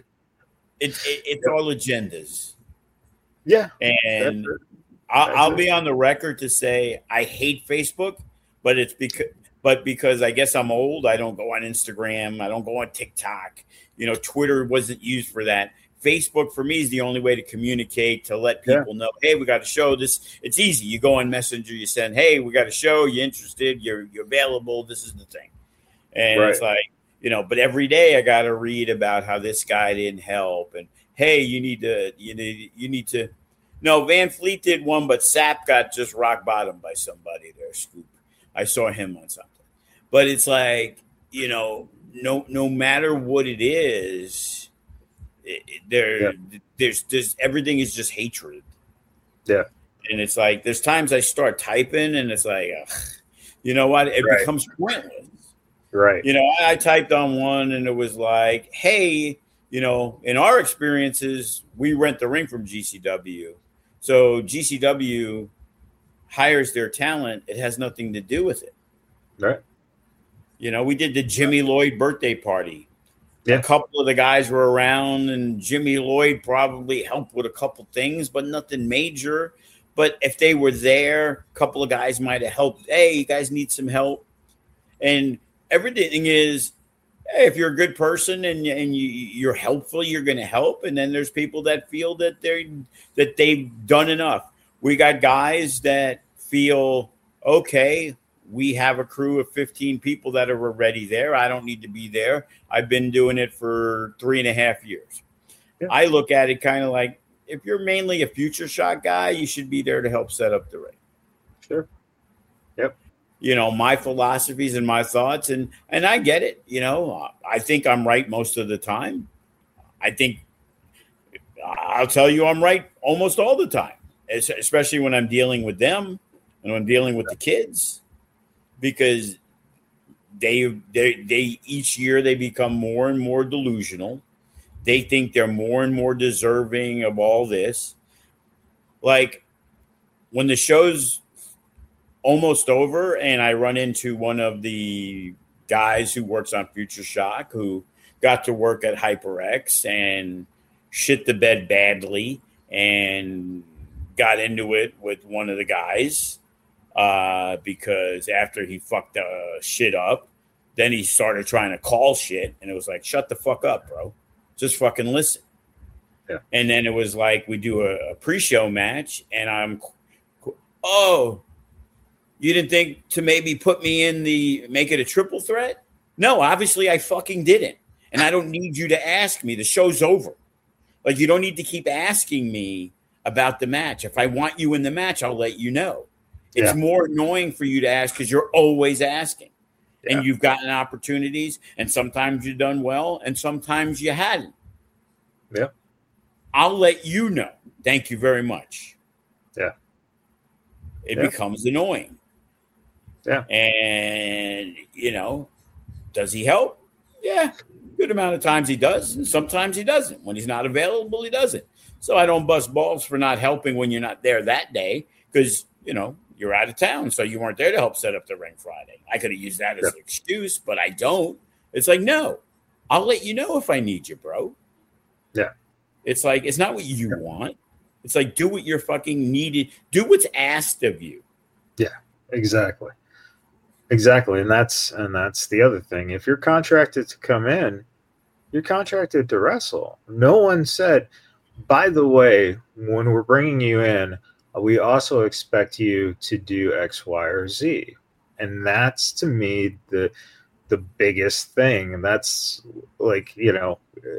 It's all agendas. Yeah. And I'll be on the record to say I hate Facebook, but it's because I guess I'm old. I don't go on Instagram. I don't go on TikTok. Twitter wasn't used for that. Facebook for me is the only way to communicate, to let people know, hey, we got a show. This, it's easy. You go on Messenger, you send, hey, we got a show. You interested? You're available. This is the thing. And it's like, but every day I got to read about how this guy didn't help. And hey, you need to. No, Van Fleet did one, but Sapp got just rock bottom by somebody there. Scoop. I saw him on something. But it's like, no matter what it is, there's everything is just hatred. Yeah. And it's like, there's times I start typing and it's like, ugh, you know what? It becomes pointless. Right. You know, I typed on one and it was like, hey, you know, in our experiences, we rent the ring from GCW. So GCW hires their talent. It has nothing to do with it. Right. You know, we did the Jimmy Lloyd birthday party. Yeah. A couple of the guys were around, and Jimmy Lloyd probably helped with a couple things, but nothing major. But if they were there, a couple of guys might have helped. Hey, you guys need some help. And everything is, hey, if you're a good person and you're helpful, you're going to help. And then there's people that feel that they've done enough. We got guys that feel, okay, we have a crew of 15 people that are already there. I don't need to be there. I've been doing it for 3.5 years. Yeah. I look at it kind of like, if you're mainly a Future Shock guy, you should be there to help set up the ring. Sure. Yep. You know, my philosophies and my thoughts, and I get it. You know, I think I'm right most of the time. I think I'll tell you I'm right almost all the time, especially when I'm dealing with them and when I'm dealing with the kids. Because they each year they become more and more delusional. They think they're more and more deserving of all this. Like when the show's almost over and I run into one of the guys who works on Future Shock who got to work at HyperX and shit the bed badly and got into it with one of the guys. Because after he fucked shit up, then he started trying to call shit, and it was like, shut the fuck up, bro. Just fucking listen. Yeah. And then it was like, we do a pre-show match, and oh, you didn't think to maybe put me make it a triple threat? No, obviously I fucking didn't. And I don't need you to ask me. The show's over. Like, you don't need to keep asking me about the match. If I want you in the match, I'll let you know. It's more annoying for you to ask because you're always asking. Yeah. And you've gotten opportunities, and sometimes you've done well, and sometimes you hadn't. Yeah. I'll let you know. Thank you very much. Yeah. It becomes annoying. Yeah. And, you know, does he help? Yeah. Good amount of times he does, and sometimes he doesn't. When he's not available, he doesn't. So I don't bust balls for not helping when you're not there that day because, you know, you're out of town, so you weren't there to help set up the ring Friday. I could have used that as an excuse, but I don't. It's like, no, I'll let you know if I need you, bro. Yeah. It's like, it's not what you want. It's like, do what you're fucking needed. Do what's asked of you. Yeah, exactly. Exactly. And that's the other thing. If you're contracted to come in, you're contracted to wrestle. No one said, by the way, when we're bringing you in, we also expect you to do X, Y, or Z. And that's, to me, the biggest thing. And that's like, you know,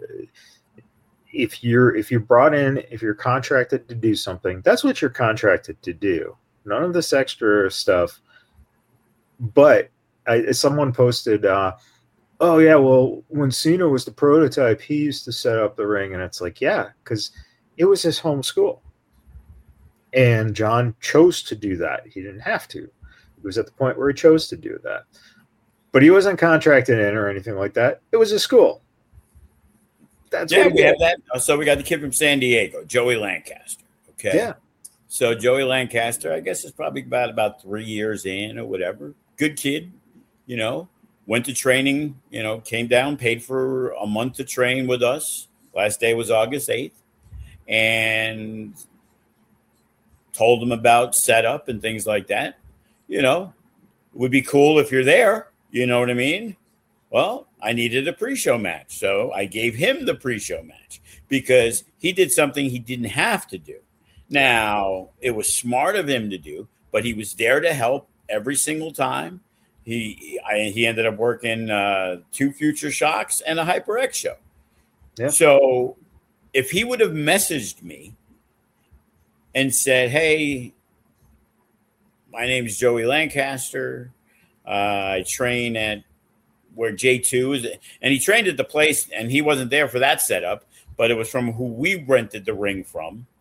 if you're brought in, if you're contracted to do something, that's what you're contracted to do. None of this extra stuff. But someone posted, oh, yeah, well, when Cena was the prototype, he used to set up the ring. And it's like, yeah, because it was his home school. And John chose to do that. He didn't have to. He was at the point where he chose to do that. But he wasn't contracted in or anything like that. It was a school. That's what we have that. So we got the kid from San Diego, Joey Lancaster. Okay. Yeah. So Joey Lancaster, I guess, is probably about 3 years in or whatever. Good kid, you know, went to training, you know, came down, paid for a month to train with us. Last day was August 8th. And told them about setup and things like that. You know, it would be cool if you're there. You know what I mean? Well, I needed a pre-show match. So I gave him the pre-show match because he did something he didn't have to do. Now, it was smart of him to do, but he was there to help every single time. He ended up working 2 Future Shocks and a HyperX show. Yeah. So if he would have messaged me and said, hey, my name is Joey Lancaster. I train at where J2 is. And he trained at the place, and he wasn't there for that setup, but it was from who we rented the ring from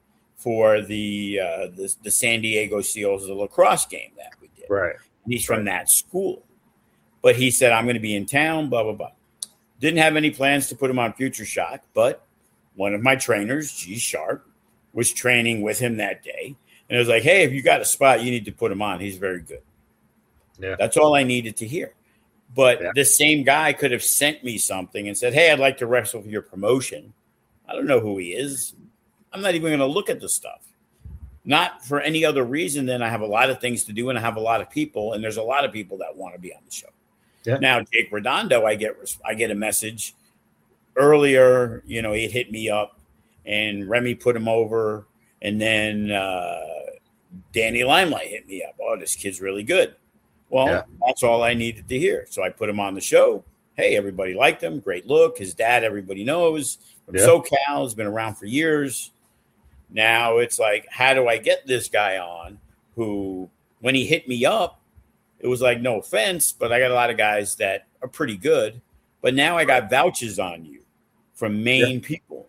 for the San Diego Seals, the lacrosse game that we did. Right. And he's from that school. But he said, I'm going to be in town, blah, blah, blah. Didn't have any plans to put him on Future Shock, but one of my trainers, G Sharp, was training with him that day. And it was like, hey, if you got a spot, you need to put him on. He's very good. Yeah. That's all I needed to hear. But Yeah. the same guy could have sent me something and said, hey, I'd like to wrestle for your promotion. I don't know who he is. I'm not even going to look at the stuff. Not for any other reason than I have a lot of things to do and I have a lot of people, and there's a lot of people that want to be on the show. Yeah. Now, Jake Redondo, I get a message earlier. You know, he hit me up, and Remy put him over, and then Danny Limelight hit me up. Oh, this kid's really good. Well, That's all I needed to hear. So I put him on the show. Hey, everybody liked him. Great look. His dad, everybody knows. From SoCal, has been around for years. Now it's like, how do I get this guy on who, when he hit me up, it was like, no offense, but I got a lot of guys that are pretty good. But now I got vouchers on you from Maine people.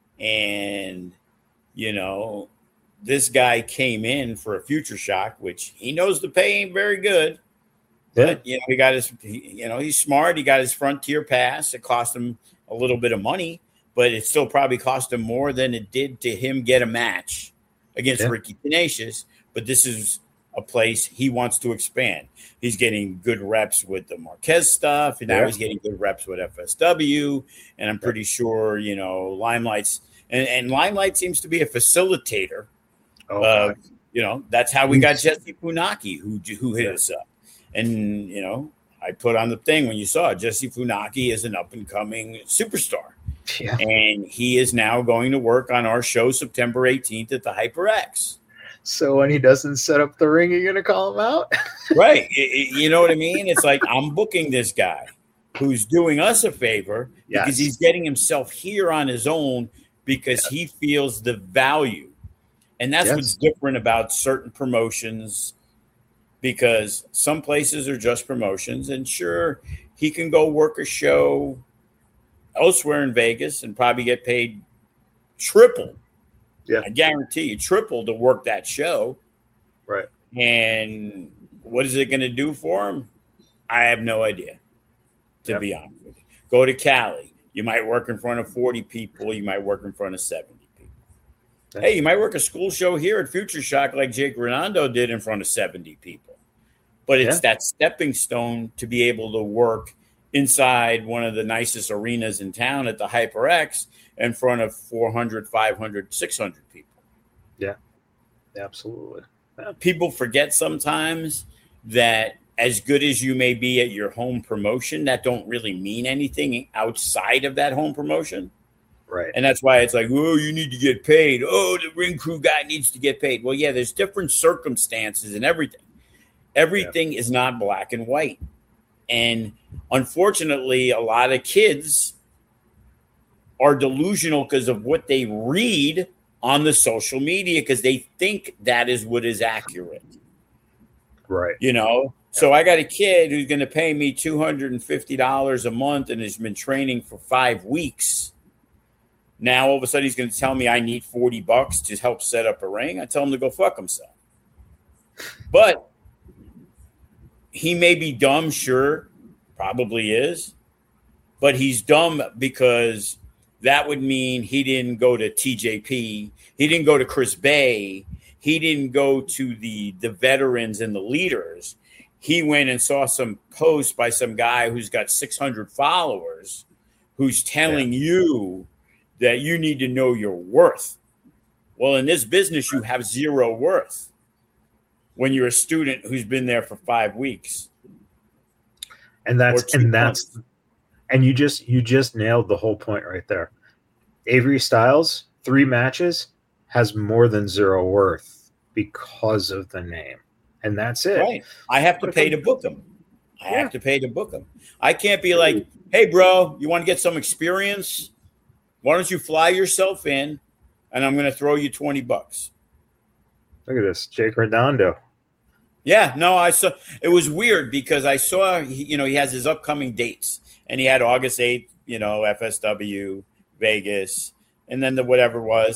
And, you know, this guy came in for a Future Shock, which he knows the pay ain't very good. Yeah. But, you know, he got his, he's smart. He got his Frontier pass. It cost him a little bit of money, but it still probably cost him more than it did to him get a match against Ricky Tenacious. But this is a place he wants to expand. He's getting good reps with the Marquez stuff, and now he's getting good reps with FSW. And I'm pretty sure, you know, Limelight's and Limelight seems to be a facilitator. You know, that's how we got Jesse Funaki, who hit us up. And, you know, I put on the thing when you saw it, Jesse Funaki is an up-and-coming superstar. Yeah. And he is now going to work on our show September 18th at the HyperX. So when he doesn't set up the ring, you're going to call him out? Right. You know what I mean? It's like I'm booking this guy who's doing us a favor because he's getting himself here on his own because he feels the value. And that's what's different about certain promotions, because some places are just promotions. And sure, he can go work a show elsewhere in Vegas and probably get paid triple. Yeah. I guarantee you triple to work that show. Right. And what is it going to do for him? I have no idea, to be honest with you. Go to Cali. You might work in front of 40 people. You might work in front of 70 people. Hey, you might work a school show here at Future Shock like Jake Redondo did in front of 70 people. But it's that stepping stone to be able to work inside one of the nicest arenas in town at the HyperX in front of 400, 500, 600 people. Yeah, absolutely. Yeah. People forget sometimes that as good as you may be at your home promotion, that don't really mean anything outside of that home promotion. Right. And that's why it's like, oh, you need to get paid. Oh, the ring crew guy needs to get paid. Well, yeah, there's different circumstances and everything. Everything is not black and white. And unfortunately, a lot of kids are delusional because of what they read on the social media because they think that is what is accurate. Right. You know? So I got a kid who's going to pay me $250 a month and has been training for 5 weeks. Now, all of a sudden, he's going to tell me I need $40 to help set up a ring. I tell him to go fuck himself. But he may be dumb, sure, probably is. But he's dumb because that would mean he didn't go to TJP. He didn't go to Chris Bay. He didn't go to the veterans and the leaders. He went and saw some post by some guy who's got 600 followers who's telling you that you need to know your worth. Well, in this business, you have zero worth when you're a student who's been there for 5 weeks. And you just nailed the whole point right there. Avery Styles, 3 matches, has more than zero worth because of the name. And that's it. Right. I have to pay to book him. I have to pay to book him. I can't be like, hey, bro, you want to get some experience? Why don't you fly yourself in, and I'm going to throw you $20. Look at this, Jake Redondo. Yeah, no, I saw. It was weird because I saw, he has his upcoming dates, and he had August 8th, FSW, Vegas, and then the whatever was.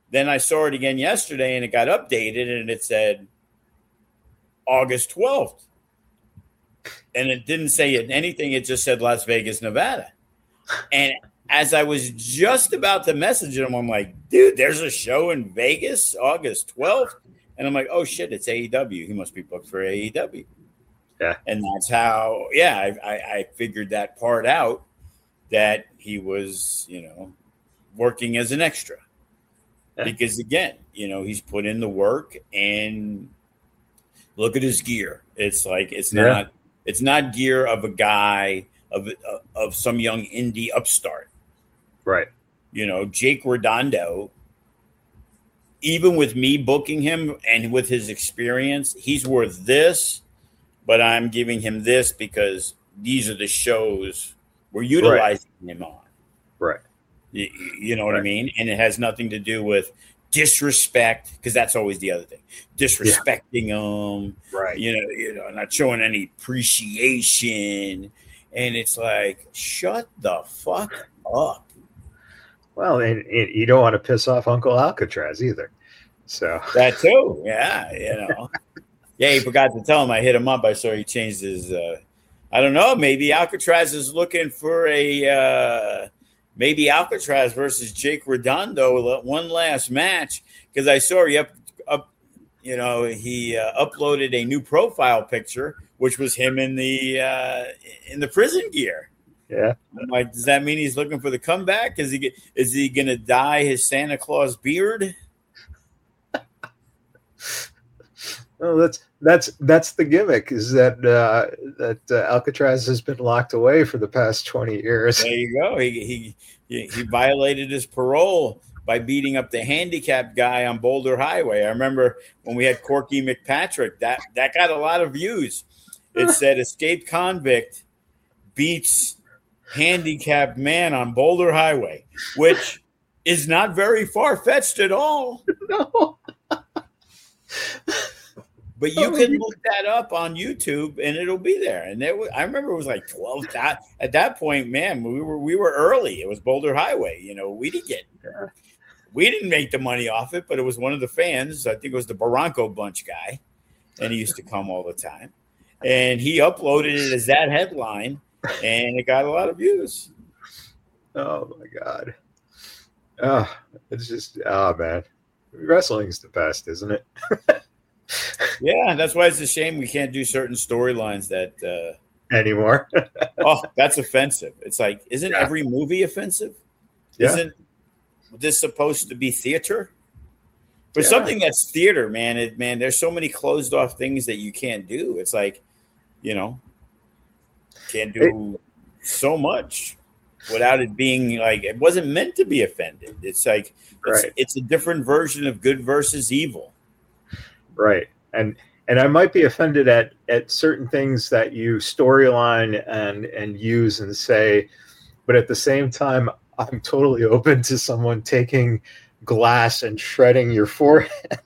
then I saw it again yesterday, and it got updated, and it said August 12th. And it didn't say anything. It just said Las Vegas, Nevada. And as I was just about to message him, I'm like, dude, there's a show in Vegas, August 12th. And I'm like, oh, shit, it's AEW. He must be booked for AEW. Yeah. And that's how, I figured that part out, that he was, working as an extra. Yeah. Because, again, he's put in the work, and look at his gear. It's like it's not gear of a guy of some young indie upstart. Right. Jake Redondo, even with me booking him and with his experience, he's worth this, but I'm giving him this because these are the shows we're utilizing him on. Right. You know what I mean? And it has nothing to do with disrespect, because that's always the other thing. Disrespecting them. Right. Not showing any appreciation. And it's like, shut the fuck up. Well, and you don't want to piss off Uncle Alcatraz either. So that too, yeah, yeah. He forgot to tell him. I hit him up. I saw he changed his. I don't know. Maybe Alcatraz is looking for maybe Alcatraz versus Jake Redondo, one last match, because I saw he uploaded a new profile picture, which was him in the prison gear. Yeah. I'm like, does that mean he's looking for the comeback? Is he going to dye his Santa Claus beard? Well, that's the gimmick, is that Alcatraz has been locked away for the past 20 years. There you go. He violated his parole by beating up the handicapped guy on Boulder Highway. I remember when we had Corky McPatrick, that got a lot of views. It said escaped convict beats handicapped man on Boulder Highway, which is not very far-fetched at all. No. But you can look that up on YouTube, and it'll be there. And I remember it was like 12. At that point, man, we were early. It was Boulder Highway. We didn't make the money off it, but it was one of the fans. I think it was the Barranco Bunch guy, and he used to come all the time. And he uploaded it as that headline, and it got a lot of views. Oh my God! It's just man, wrestling's the best, isn't it? Yeah, that's why it's a shame we can't do certain storylines that anymore. Oh, that's offensive. It's like, isn't every movie offensive? Yeah. Isn't this supposed to be theater? But something that's theater, man, there's so many closed off things that you can't do. It's like, can't do so much without it being like, it wasn't meant to be offended. It's like, it's a different version of good versus evil. Right. And I might be offended at certain things that you storyline and use and say, but at the same time, I'm totally open to someone taking glass and shredding your forehead.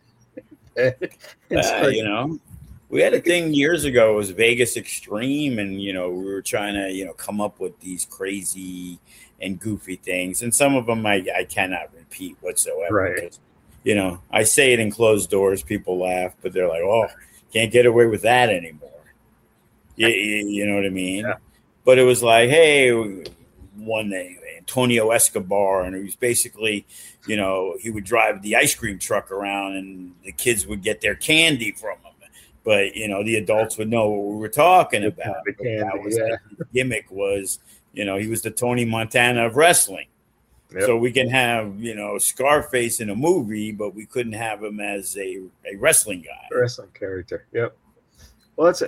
We had a thing years ago. It was Vegas Extreme, and we were trying to come up with these crazy and goofy things, and some of them I cannot repeat whatsoever. Right. Because, I say it in closed doors. People laugh, but they're like, "Oh, can't get away with that anymore." You know what I mean? Yeah. But it was like, hey, one day, Antonio Escobar, and it was basically, he would drive the ice cream truck around, and the kids would get their candy from him. But the adults would know what we were talking about. The gimmick was, he was the Tony Montana of wrestling. Yep. So we can have, Scarface in a movie, but we couldn't have him as a wrestling guy. Wrestling character. Yep. Well, that's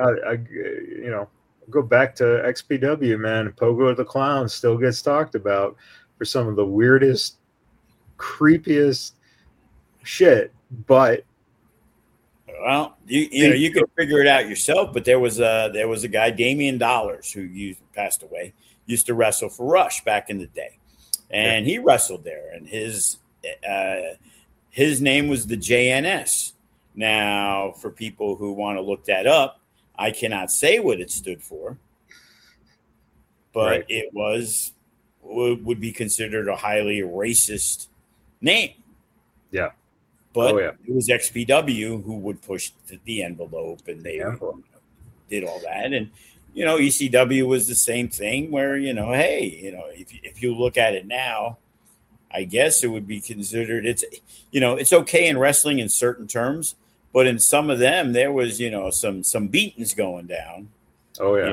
go back to XPW, man. Pogo the Clown still gets talked about for some of the weirdest, creepiest shit. But well, you could figure it out yourself. But there was a guy, Damian Dollars, who passed away, used to wrestle for Rush back in the day. And he wrestled there, and his name was the JNS. Now, for people who want to look that up, I cannot say what it stood for, but it would be considered a highly racist name. Yeah. But Oh, yeah. it was XPW who would push the envelope, and they did all that. And, ECW was the same thing where, hey, if you look at it now, I guess it would be considered it's okay in wrestling in certain terms, but in some of them there was, some beatings going down. Oh, yeah.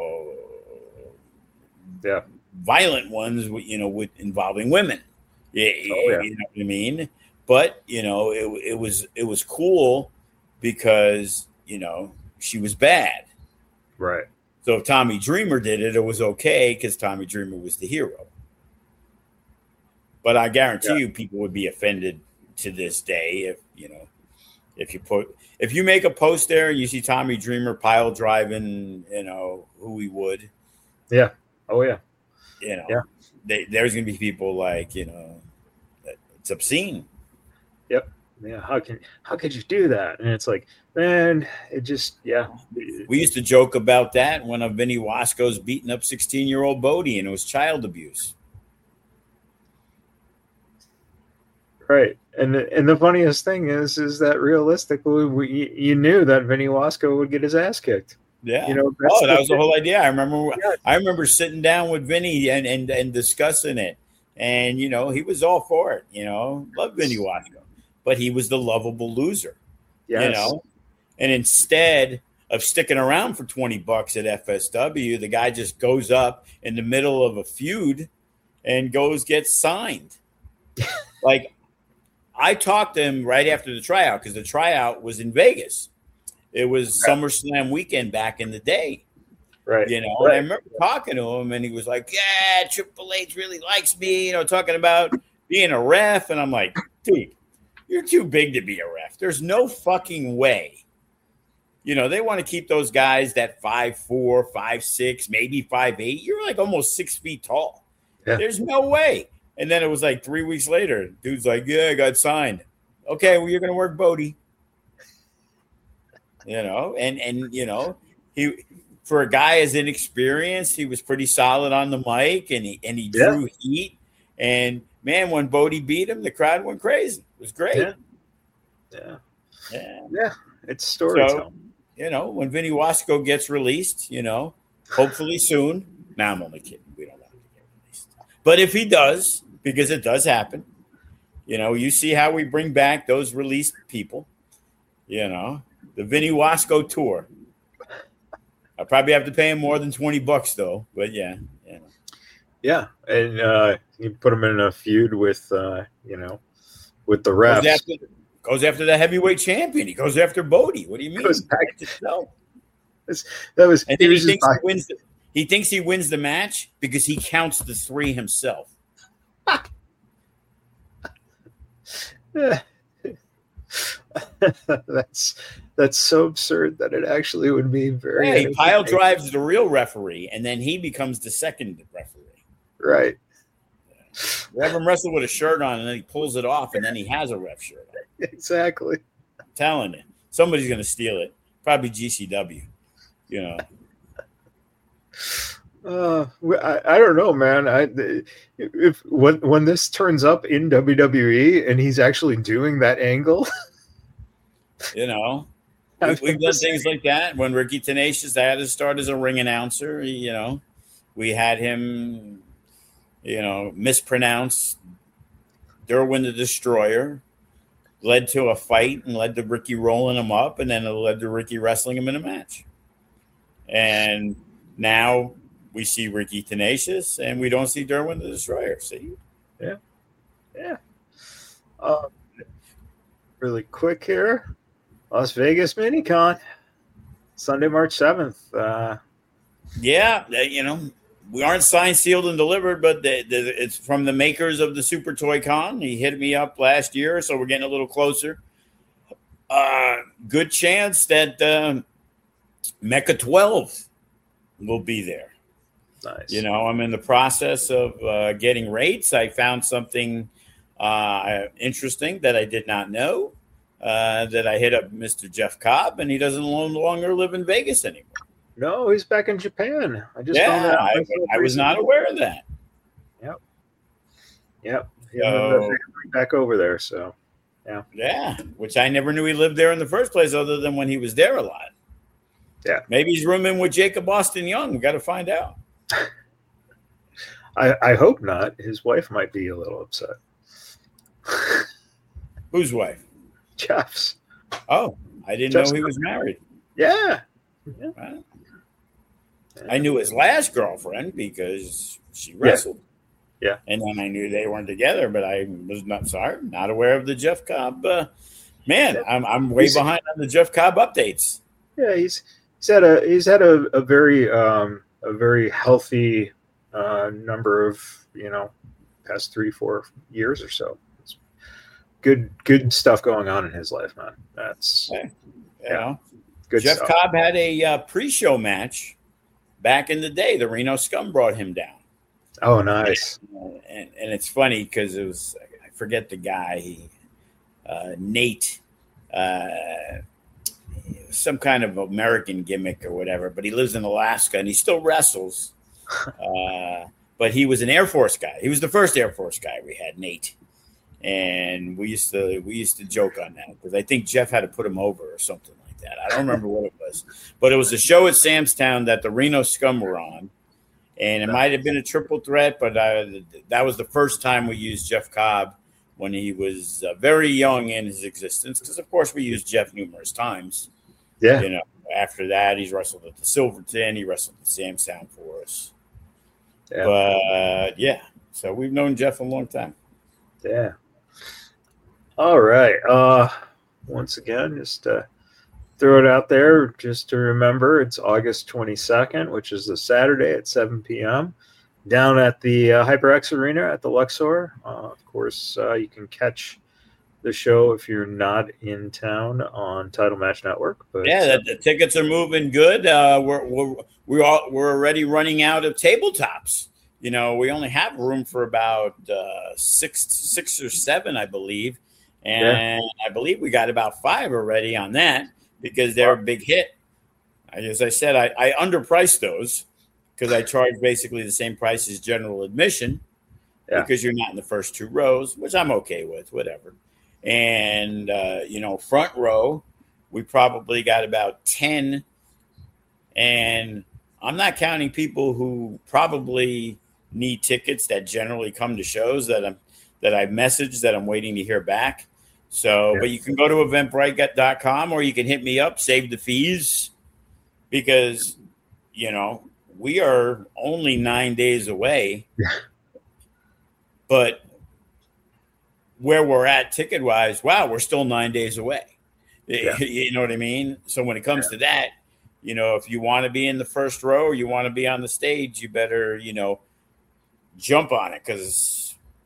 Yeah. Violent ones, with involving women. Yeah. Oh, yeah. You know what I mean? But, it was cool because, she was bad. Right. So if Tommy Dreamer did it, it was okay because Tommy Dreamer was the hero. But I guarantee you people would be offended to this day if you make a post there and you see Tommy Dreamer pile driving, who he would. Yeah. Oh, yeah. There's going to be people like, it's obscene. Yep. Yeah. How could you do that? And it's like, man, it just, yeah. We used to joke about that when Vinny Wasco's beating up 16-year-old Bodie, and it was child abuse. Right. And the funniest thing is that realistically, you knew that Vinny Wasco would get his ass kicked. Yeah. That was the whole idea. I remember sitting down with Vinny and discussing it. And, he was all for it, loved Vinny Wasco. But he was the lovable loser, yes. And instead of sticking around for $20 at FSW, the guy just goes up in the middle of a feud and gets signed. Like, I talked to him right after the tryout because the tryout was in Vegas. It was SummerSlam weekend back in the day. Right. And I remember talking to him and he was like, yeah, Triple H really likes me, talking about being a ref. And I'm like, dude, you're too big to be a ref. There's no fucking way. They want to keep those guys that 5'4", 5'6", maybe 5'8". You're like almost 6 feet tall. Yeah. There's no way. And then it was like 3 weeks later, dude's like, yeah, I got signed. Okay, well, you're going to work Bodie. And he, for a guy as inexperienced, he was pretty solid on the mic and he drew heat. And man, when Bodie beat him, the crowd went crazy. It was great. Yeah. It's storytelling. So, when Vinny Wasco gets released, hopefully soon. Now I'm only kidding. We don't want him to get released. But if he does, because it does happen, you see how we bring back those released people, the Vinny Wasco tour. I probably have to pay him more than $20 though, but yeah. Yeah. And you put him in a feud with, with the refs. Goes after the heavyweight champion. He goes after Bodie. What do you mean? He thinks he wins the match because he counts the 3 himself. That's so absurd that it actually would be very. Hey, pile drives the real referee, and then he becomes the second referee. Right. We have him wrestle with a shirt on, and then he pulls it off, and then he has a ref shirt on. Exactly. I'm telling you, somebody's going to steal it. Probably GCW. I don't know, man. When this turns up in WWE and he's actually doing that angle, we've done things like that. When Ricky Tenacious had to start as a ring announcer, we had him, mispronounce Derwin the Destroyer, led to a fight and led to Ricky rolling him up, and then it led to Ricky wrestling him in a match. And now we see Ricky Tenacious, and we don't see Derwin the Destroyer. See? Yeah. Really quick here. Las Vegas Minicon, Sunday, March 7th. We aren't signed, sealed, and delivered, but it's from the makers of the Super Toy Con. He hit me up last year, so we're getting a little closer. Good chance that Mecha 12 will be there. Nice. I'm in the process of getting rates. I found something interesting that I did not know, that I hit up Mr. Jeff Cobb, and he doesn't no longer live in Vegas anymore. No, he's back in Japan. I just found that. I was not aware of that. Yep. So, back over there. So Yeah, which I never knew he lived there in the first place, other than when he was there a lot. Yeah. Maybe he's rooming with Jacob Austin Young. We got to find out. I hope not. His wife might be a little upset. Whose wife? Jeff's. Oh, I didn't know he was married. Yeah. Wow. I knew his last girlfriend because she wrestled. Yeah. And then I knew they weren't together, but I was not aware of the Jeff Cobb. I'm way behind on the Jeff Cobb updates. Yeah, he's had a very healthy number of past 3-4 years or so. It's good stuff going on in his life, man. That's good. Jeff stuff. Cobb had a pre-show match back in the day. The Reno Scum brought him down. Oh, nice. And it's funny because it was, I forget the guy, Nate, some kind of American gimmick or whatever, but he lives in Alaska and he still wrestles. But he was an Air Force guy. He was the first Air Force guy we had, Nate. And we used to joke on that because I think Jeff had to put him over or something like that. I don't remember what it was, but it was a show at Samstown that the Reno Scum were on. And it might have been a triple threat, but that was the first time we used Jeff Cobb when he was very young in his existence. Because, of course, we used Jeff numerous times. Yeah. After that, he's wrestled at the Silverton. He wrestled at Samstown for us. Yeah. But, so we've known Jeff a long time. Yeah. All right. Once again, just throw it out there just to remember it's August 22nd, which is a Saturday at 7 p.m. down at the HyperX Arena at the Luxor. Of course, you can catch the show if you're not in town on Title Match Network. But the tickets are moving good. We're already running out of tabletops. We only have room for about six or seven, I believe. And I believe we got about 5 already on that. Because they're a big hit. As I said, I underpriced those because I charge basically the same price as general admission because you're not in the first 2 rows, which I'm okay with, whatever. And, front row, we probably got about 10. And I'm not counting people who probably need tickets that generally come to shows that I messaged that I'm waiting to hear back. So, but you can go to eventbrite.com or you can hit me up, save the fees, because, we are only 9 days away. Yeah. But where we're at ticket wise, we're still 9 days away. Yeah. You know what I mean? So when it comes to that, if you want to be in the first row or you want to be on the stage, you better, jump on it because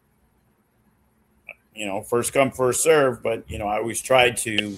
first come, first serve. But, I always try to,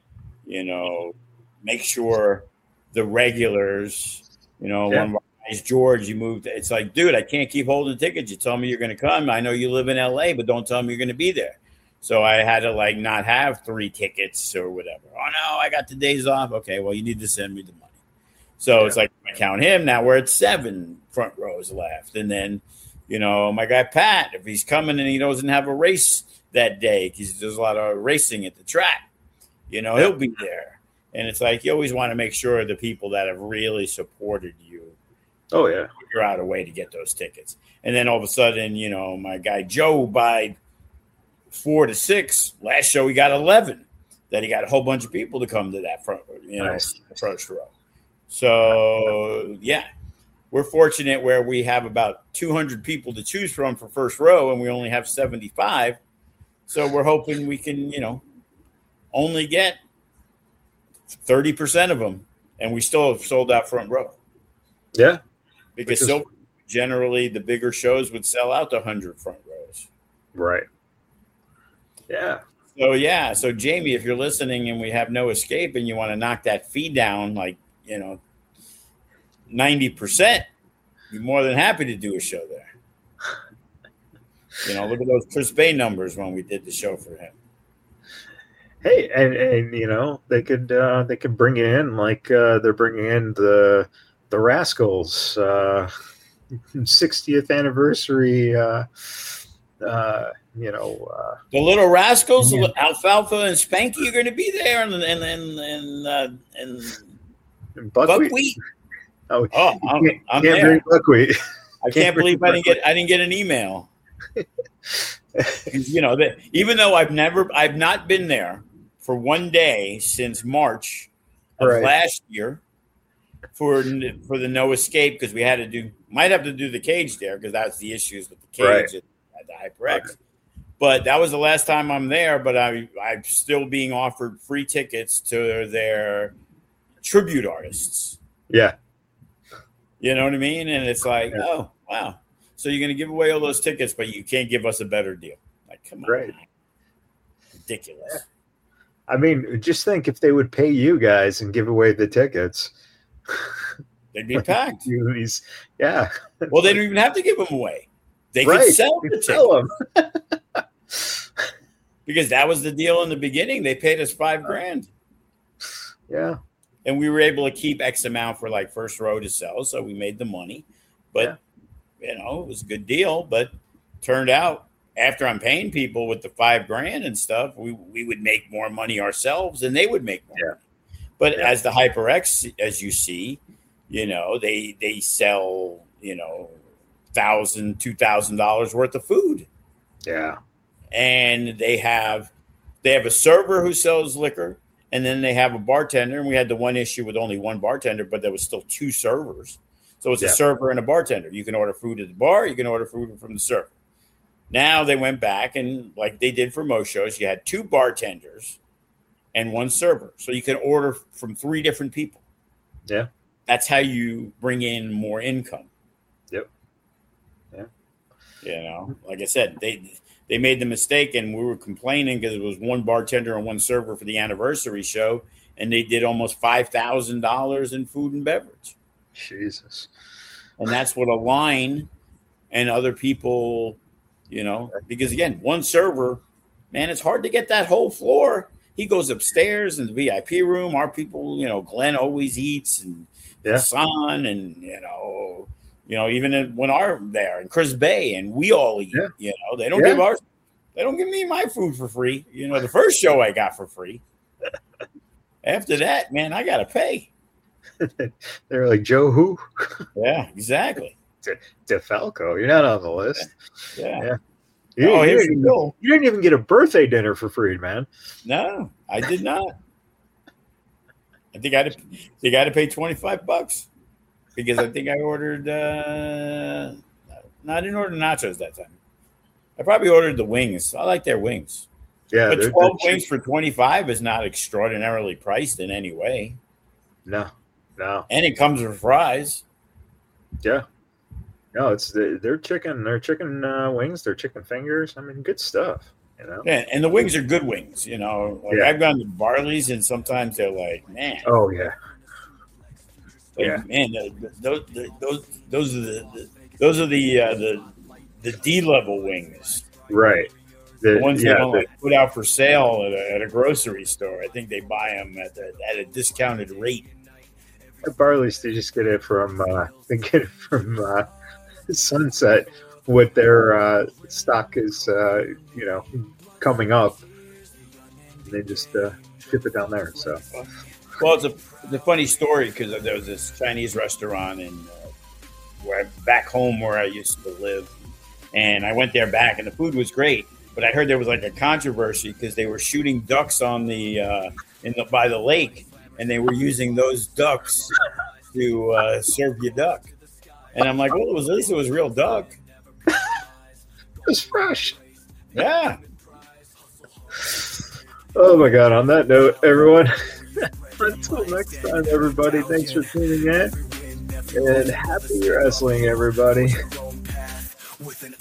make sure the regulars, one of our guys, George, you moved. It's like, dude, I can't keep holding tickets. You tell me you're going to come. I know you live in LA, but don't tell me you're going to be there. So I had to not have 3 tickets or whatever. Oh no, I got the days off. Okay. Well, you need to send me the money. So it's like, I count him. Now we're at 7 front rows left. And then, my guy, Pat, if he's coming and he doesn't have a race that day because there's a lot of racing at the track, he'll be there. And it's like you always want to make sure the people that have really supported you figure out a way to get those tickets. And then all of a sudden, my guy Joe by 4 to 6 last show he got 11. That he got a whole bunch of people to come to that front, first row. So we're fortunate where we have about 200 people to choose from for first row, and we only have 75. So we're hoping we can, only get 30% of them, and we still have sold out front row. Yeah. Because generally the bigger shows would sell out the 100 front rows. Right. Yeah. So Jamie, if you're listening and we have no escape and you want to knock that fee down 90%, be more than happy to do a show there. Look at those Chris Bay numbers when we did the show for him. Hey, and they could bring it in like they're bringing in the Rascals 60th anniversary you know, the Little Rascals, Yeah. Alfalfa and Spanky are going to be there, and Buckwheat. Oh, I'm can't there. bring buckwheat. I can't believe I didn't get an email. You know that even though I've not been there for one day since March of Right. last year for the No Escape, because we might have to do the cage there because that's the issues with the cage Right. at the HyperX. But that was the last time I'm there. But I'm still being offered free tickets to their tribute artists. Yeah. You know what I mean? And it's like, oh, wow. So you're going to give away all those tickets, but you can't give us a better deal. Like, come on. Right. Ridiculous. I mean, just think if they would pay you guys and give away the tickets. They'd be packed. Yeah. Well, they don't even have to give them away. They Right. could sell You the could sell tickets. them. Because that was the deal in the beginning. They paid us $5,000. Yeah. And we were able to keep X amount for like first row to sell. So we made the money. But, you know, it was a good deal. But turned out after I'm paying people with the $5,000 and stuff, we would make more money ourselves and they would make more money. But as the HyperX, as you see, you know, they sell, you know, $1,000, $2,000 worth of food. Yeah. And they have a server who sells liquor, and then they have a bartender. And we had the one issue with only one bartender, but there was still two servers. So it's a server and a bartender. You can order food at the bar. You can order food from the server. Now they went back and like they did for most shows, you had two bartenders and one server. So you can order from three different people. Yeah. That's how you bring in more income. Yep. Yeah. You know, like I said, they made the mistake and we were complaining because it was one bartender and one server for the anniversary show. And they did almost $5,000 in food and beverage. Jesus. And that's what a line and other people, you know, because again, one server, man, it's hard to get that whole floor. He goes upstairs in the VIP room. Our people, you know, Glenn always eats and Hassan and, you know, even when I'm there and Chris Bay and we all eat, you know, they don't give me my food for free. You know, the first show I got for free. After that, man, I got to pay. They're like, Joe who? Yeah, exactly. DeFalco, you're not on the list. Yeah. You didn't even get a birthday dinner for free, man. No, I did not. I think they got to pay $25 because I think I ordered. No, I didn't order nachos that time. I probably ordered the wings. I like their wings. Yeah, but 12 wings for $25 is not extraordinarily priced in any way. No. And it comes with fries. Yeah. No, it's their chicken wings, their chicken fingers. I mean, good stuff, you know. Yeah, and the wings are good wings, you know. Like I've gone to Barley's and sometimes they're like, man. Oh yeah. Like, man, those are the D-level wings. Right. The ones they don't put out for sale at a grocery store. I think they buy them at a discounted rate. At Barley's, they just get it from Sunset. What their stock is, coming up. And they just ship it down there. So, well, it's a funny story because there was this Chinese restaurant back home where I used to live, and I went there back, and the food was great. But I heard there was like a controversy because they were shooting ducks on by the lake, and they were using those ducks to serve you duck. And I'm like, well, at least it was real duck. It was fresh. Yeah. Oh my God! On that note, everyone. Until next time, everybody. Thanks for tuning in, and happy wrestling, everybody.